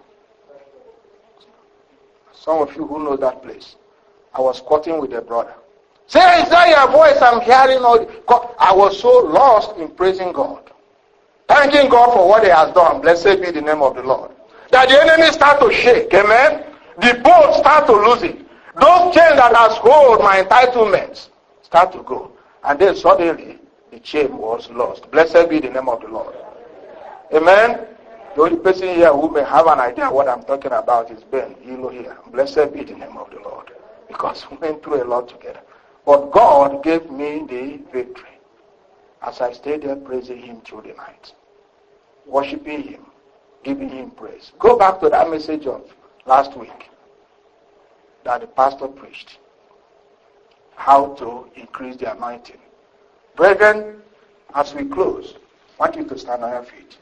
Some of you who know that place. I was squatting with a brother. Say, is that your voice? I'm hearing all the... I was so lost in praising God. Thanking God for what he has done. Blessed be the name of the Lord. That the enemy start to shake. Amen. The boat start to lose it. Those chains that has hold my entitlements start to go. And then suddenly the chain was lost. Blessed be the name of the Lord. Amen. The only person here who may have an idea what I'm talking about is Ben. You know here. Blessed be the name of the Lord. Because we went through a lot together. But God gave me the victory as I stayed there praising him through the night. Worshiping him. Giving him praise. Go back to that message of last week that the pastor preached. How to increase the anointing. Brethren, as we close, I want you to stand on your feet.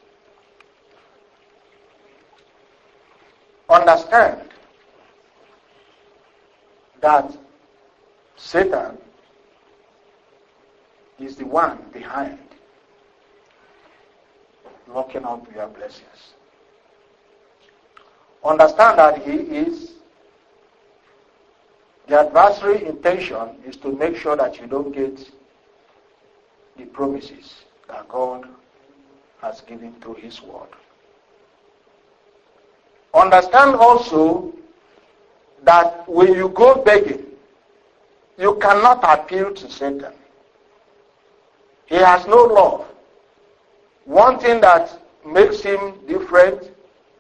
Understand that Satan is the one behind locking up your blessings. Understand that the adversary intention is to make sure that you don't get the promises that God has given through his word. Understand also that when you go begging, you cannot appeal to Satan. He has no love. One thing that makes him different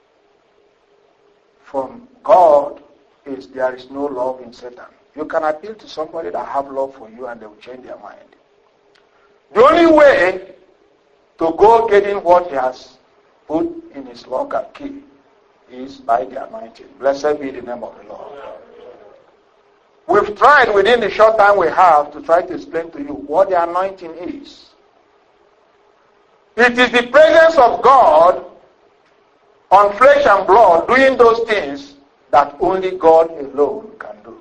from God is there is no love in Satan. You can appeal to somebody that have love for you and they will change their mind. The only way to go getting what he has put in his lock and key is by the anointing. Blessed be the name of the Lord. We've tried within the short time we have to try to explain to you what the anointing is. It is the presence of God on flesh and blood doing those things that only God alone can do.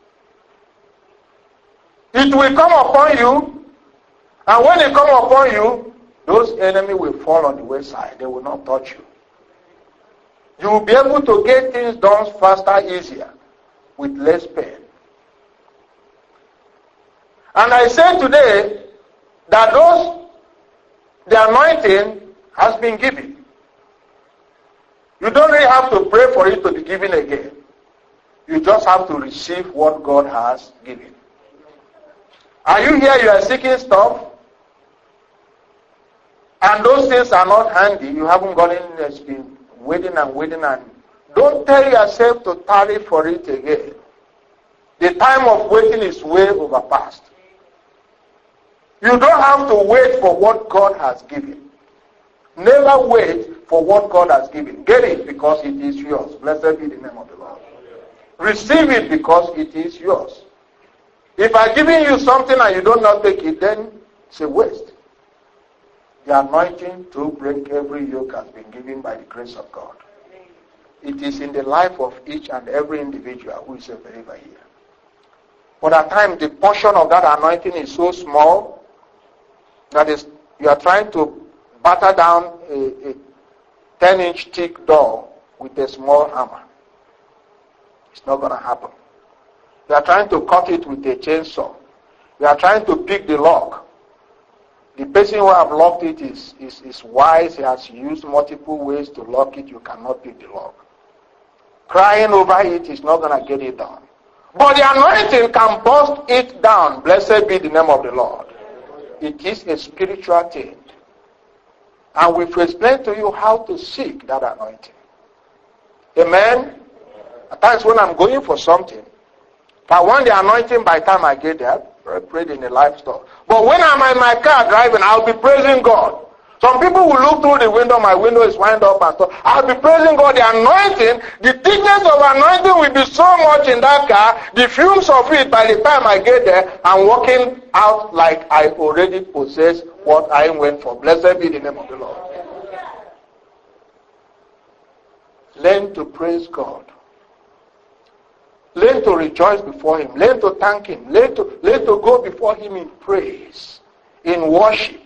It will come upon you, and when it comes upon you, those enemies will fall on the wayside. They will not touch you. You will be able to get things done faster, easier, with less pain. And I say today that the anointing has been given. You don't really have to pray for it to be given again. You just have to receive what God has given. Are you here? You are seeking stuff, and those things are not handy. You haven't gotten it. It's been waiting and don't tell yourself to tarry for it again. The time of waiting is way overpast. You don't have to wait for what God has given. Never wait for what God has given. Get it because it is yours. Blessed be the name of the Lord. Receive it because it is yours. If I'm giving you something and you do not take it, then it's a waste. The anointing to break every yoke has been given by the grace of God. It is in the life of each and every individual who is a believer here. But at times, the portion of that anointing is so small that is, you are trying to batter down a 10-inch thick door with a small hammer. It's not going to happen. You are trying to cut it with a chainsaw. You are trying to pick the lock. The person who have locked it is wise. He has used multiple ways to lock it. You cannot pick the lock. Crying over it is not going to get it done. But the anointing can bust it down. Blessed be the name of the Lord. It is a spiritual thing. And we've explained to you how to seek that anointing. Amen? At times when I'm going for something, if I want the anointing by the time I get there, I prayed in a live store. But when I'm in my car driving, I'll be praising God. Some people will look through the window, my window is wind up and stuff. I'll be praising God. The anointing, the thickness of anointing will be so much in that car, the fumes of it, by the time I get there, I'm walking out like I already possess what I went for. Blessed be the name of the Lord. Learn to praise God. Learn to rejoice before Him. Learn to thank Him. Learn to go before Him in praise, in worship.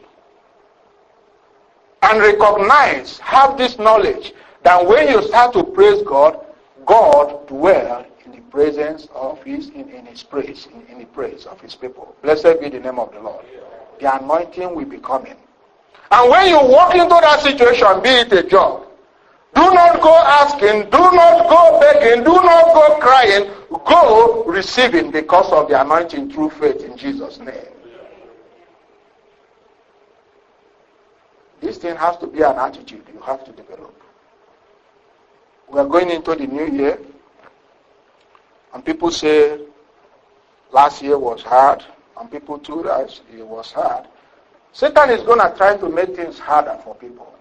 And recognize, have this knowledge, that when you start to praise God, God dwells in the presence of His, in His praise, in the praise of His people. Blessed be the name of the Lord. The anointing will be coming. And when you walk into that situation, be it a job, do not go asking, do not go begging, do not go crying, go receiving because of the anointing through faith in Jesus' name. This thing has to be an attitude you have to develop. We are going into the new year, and people say last year was hard, and people told us it was hard. Satan is going to try to make things harder for people.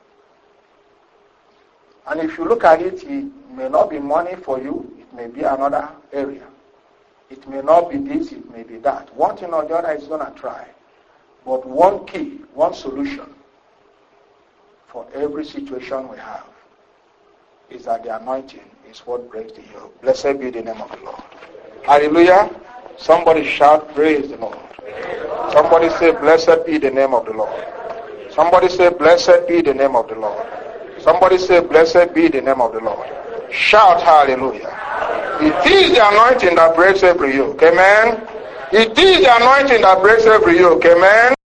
And if you look at it, it may not be money for you, it may be another area. It may not be this, it may be that. One thing or the other is going to try. But one key, one solution for every situation we have is that the anointing is what breaks the yoke. Blessed be the name of the Lord. Hallelujah. Somebody shout, praise the Lord. Somebody say, blessed be the name of the Lord. Somebody say, blessed be the name of the Lord. Somebody say, blessed be the name of the Lord. Shout hallelujah. It is the anointing that breaks every yoke. Amen. It is the anointing that breaks every yoke. Amen.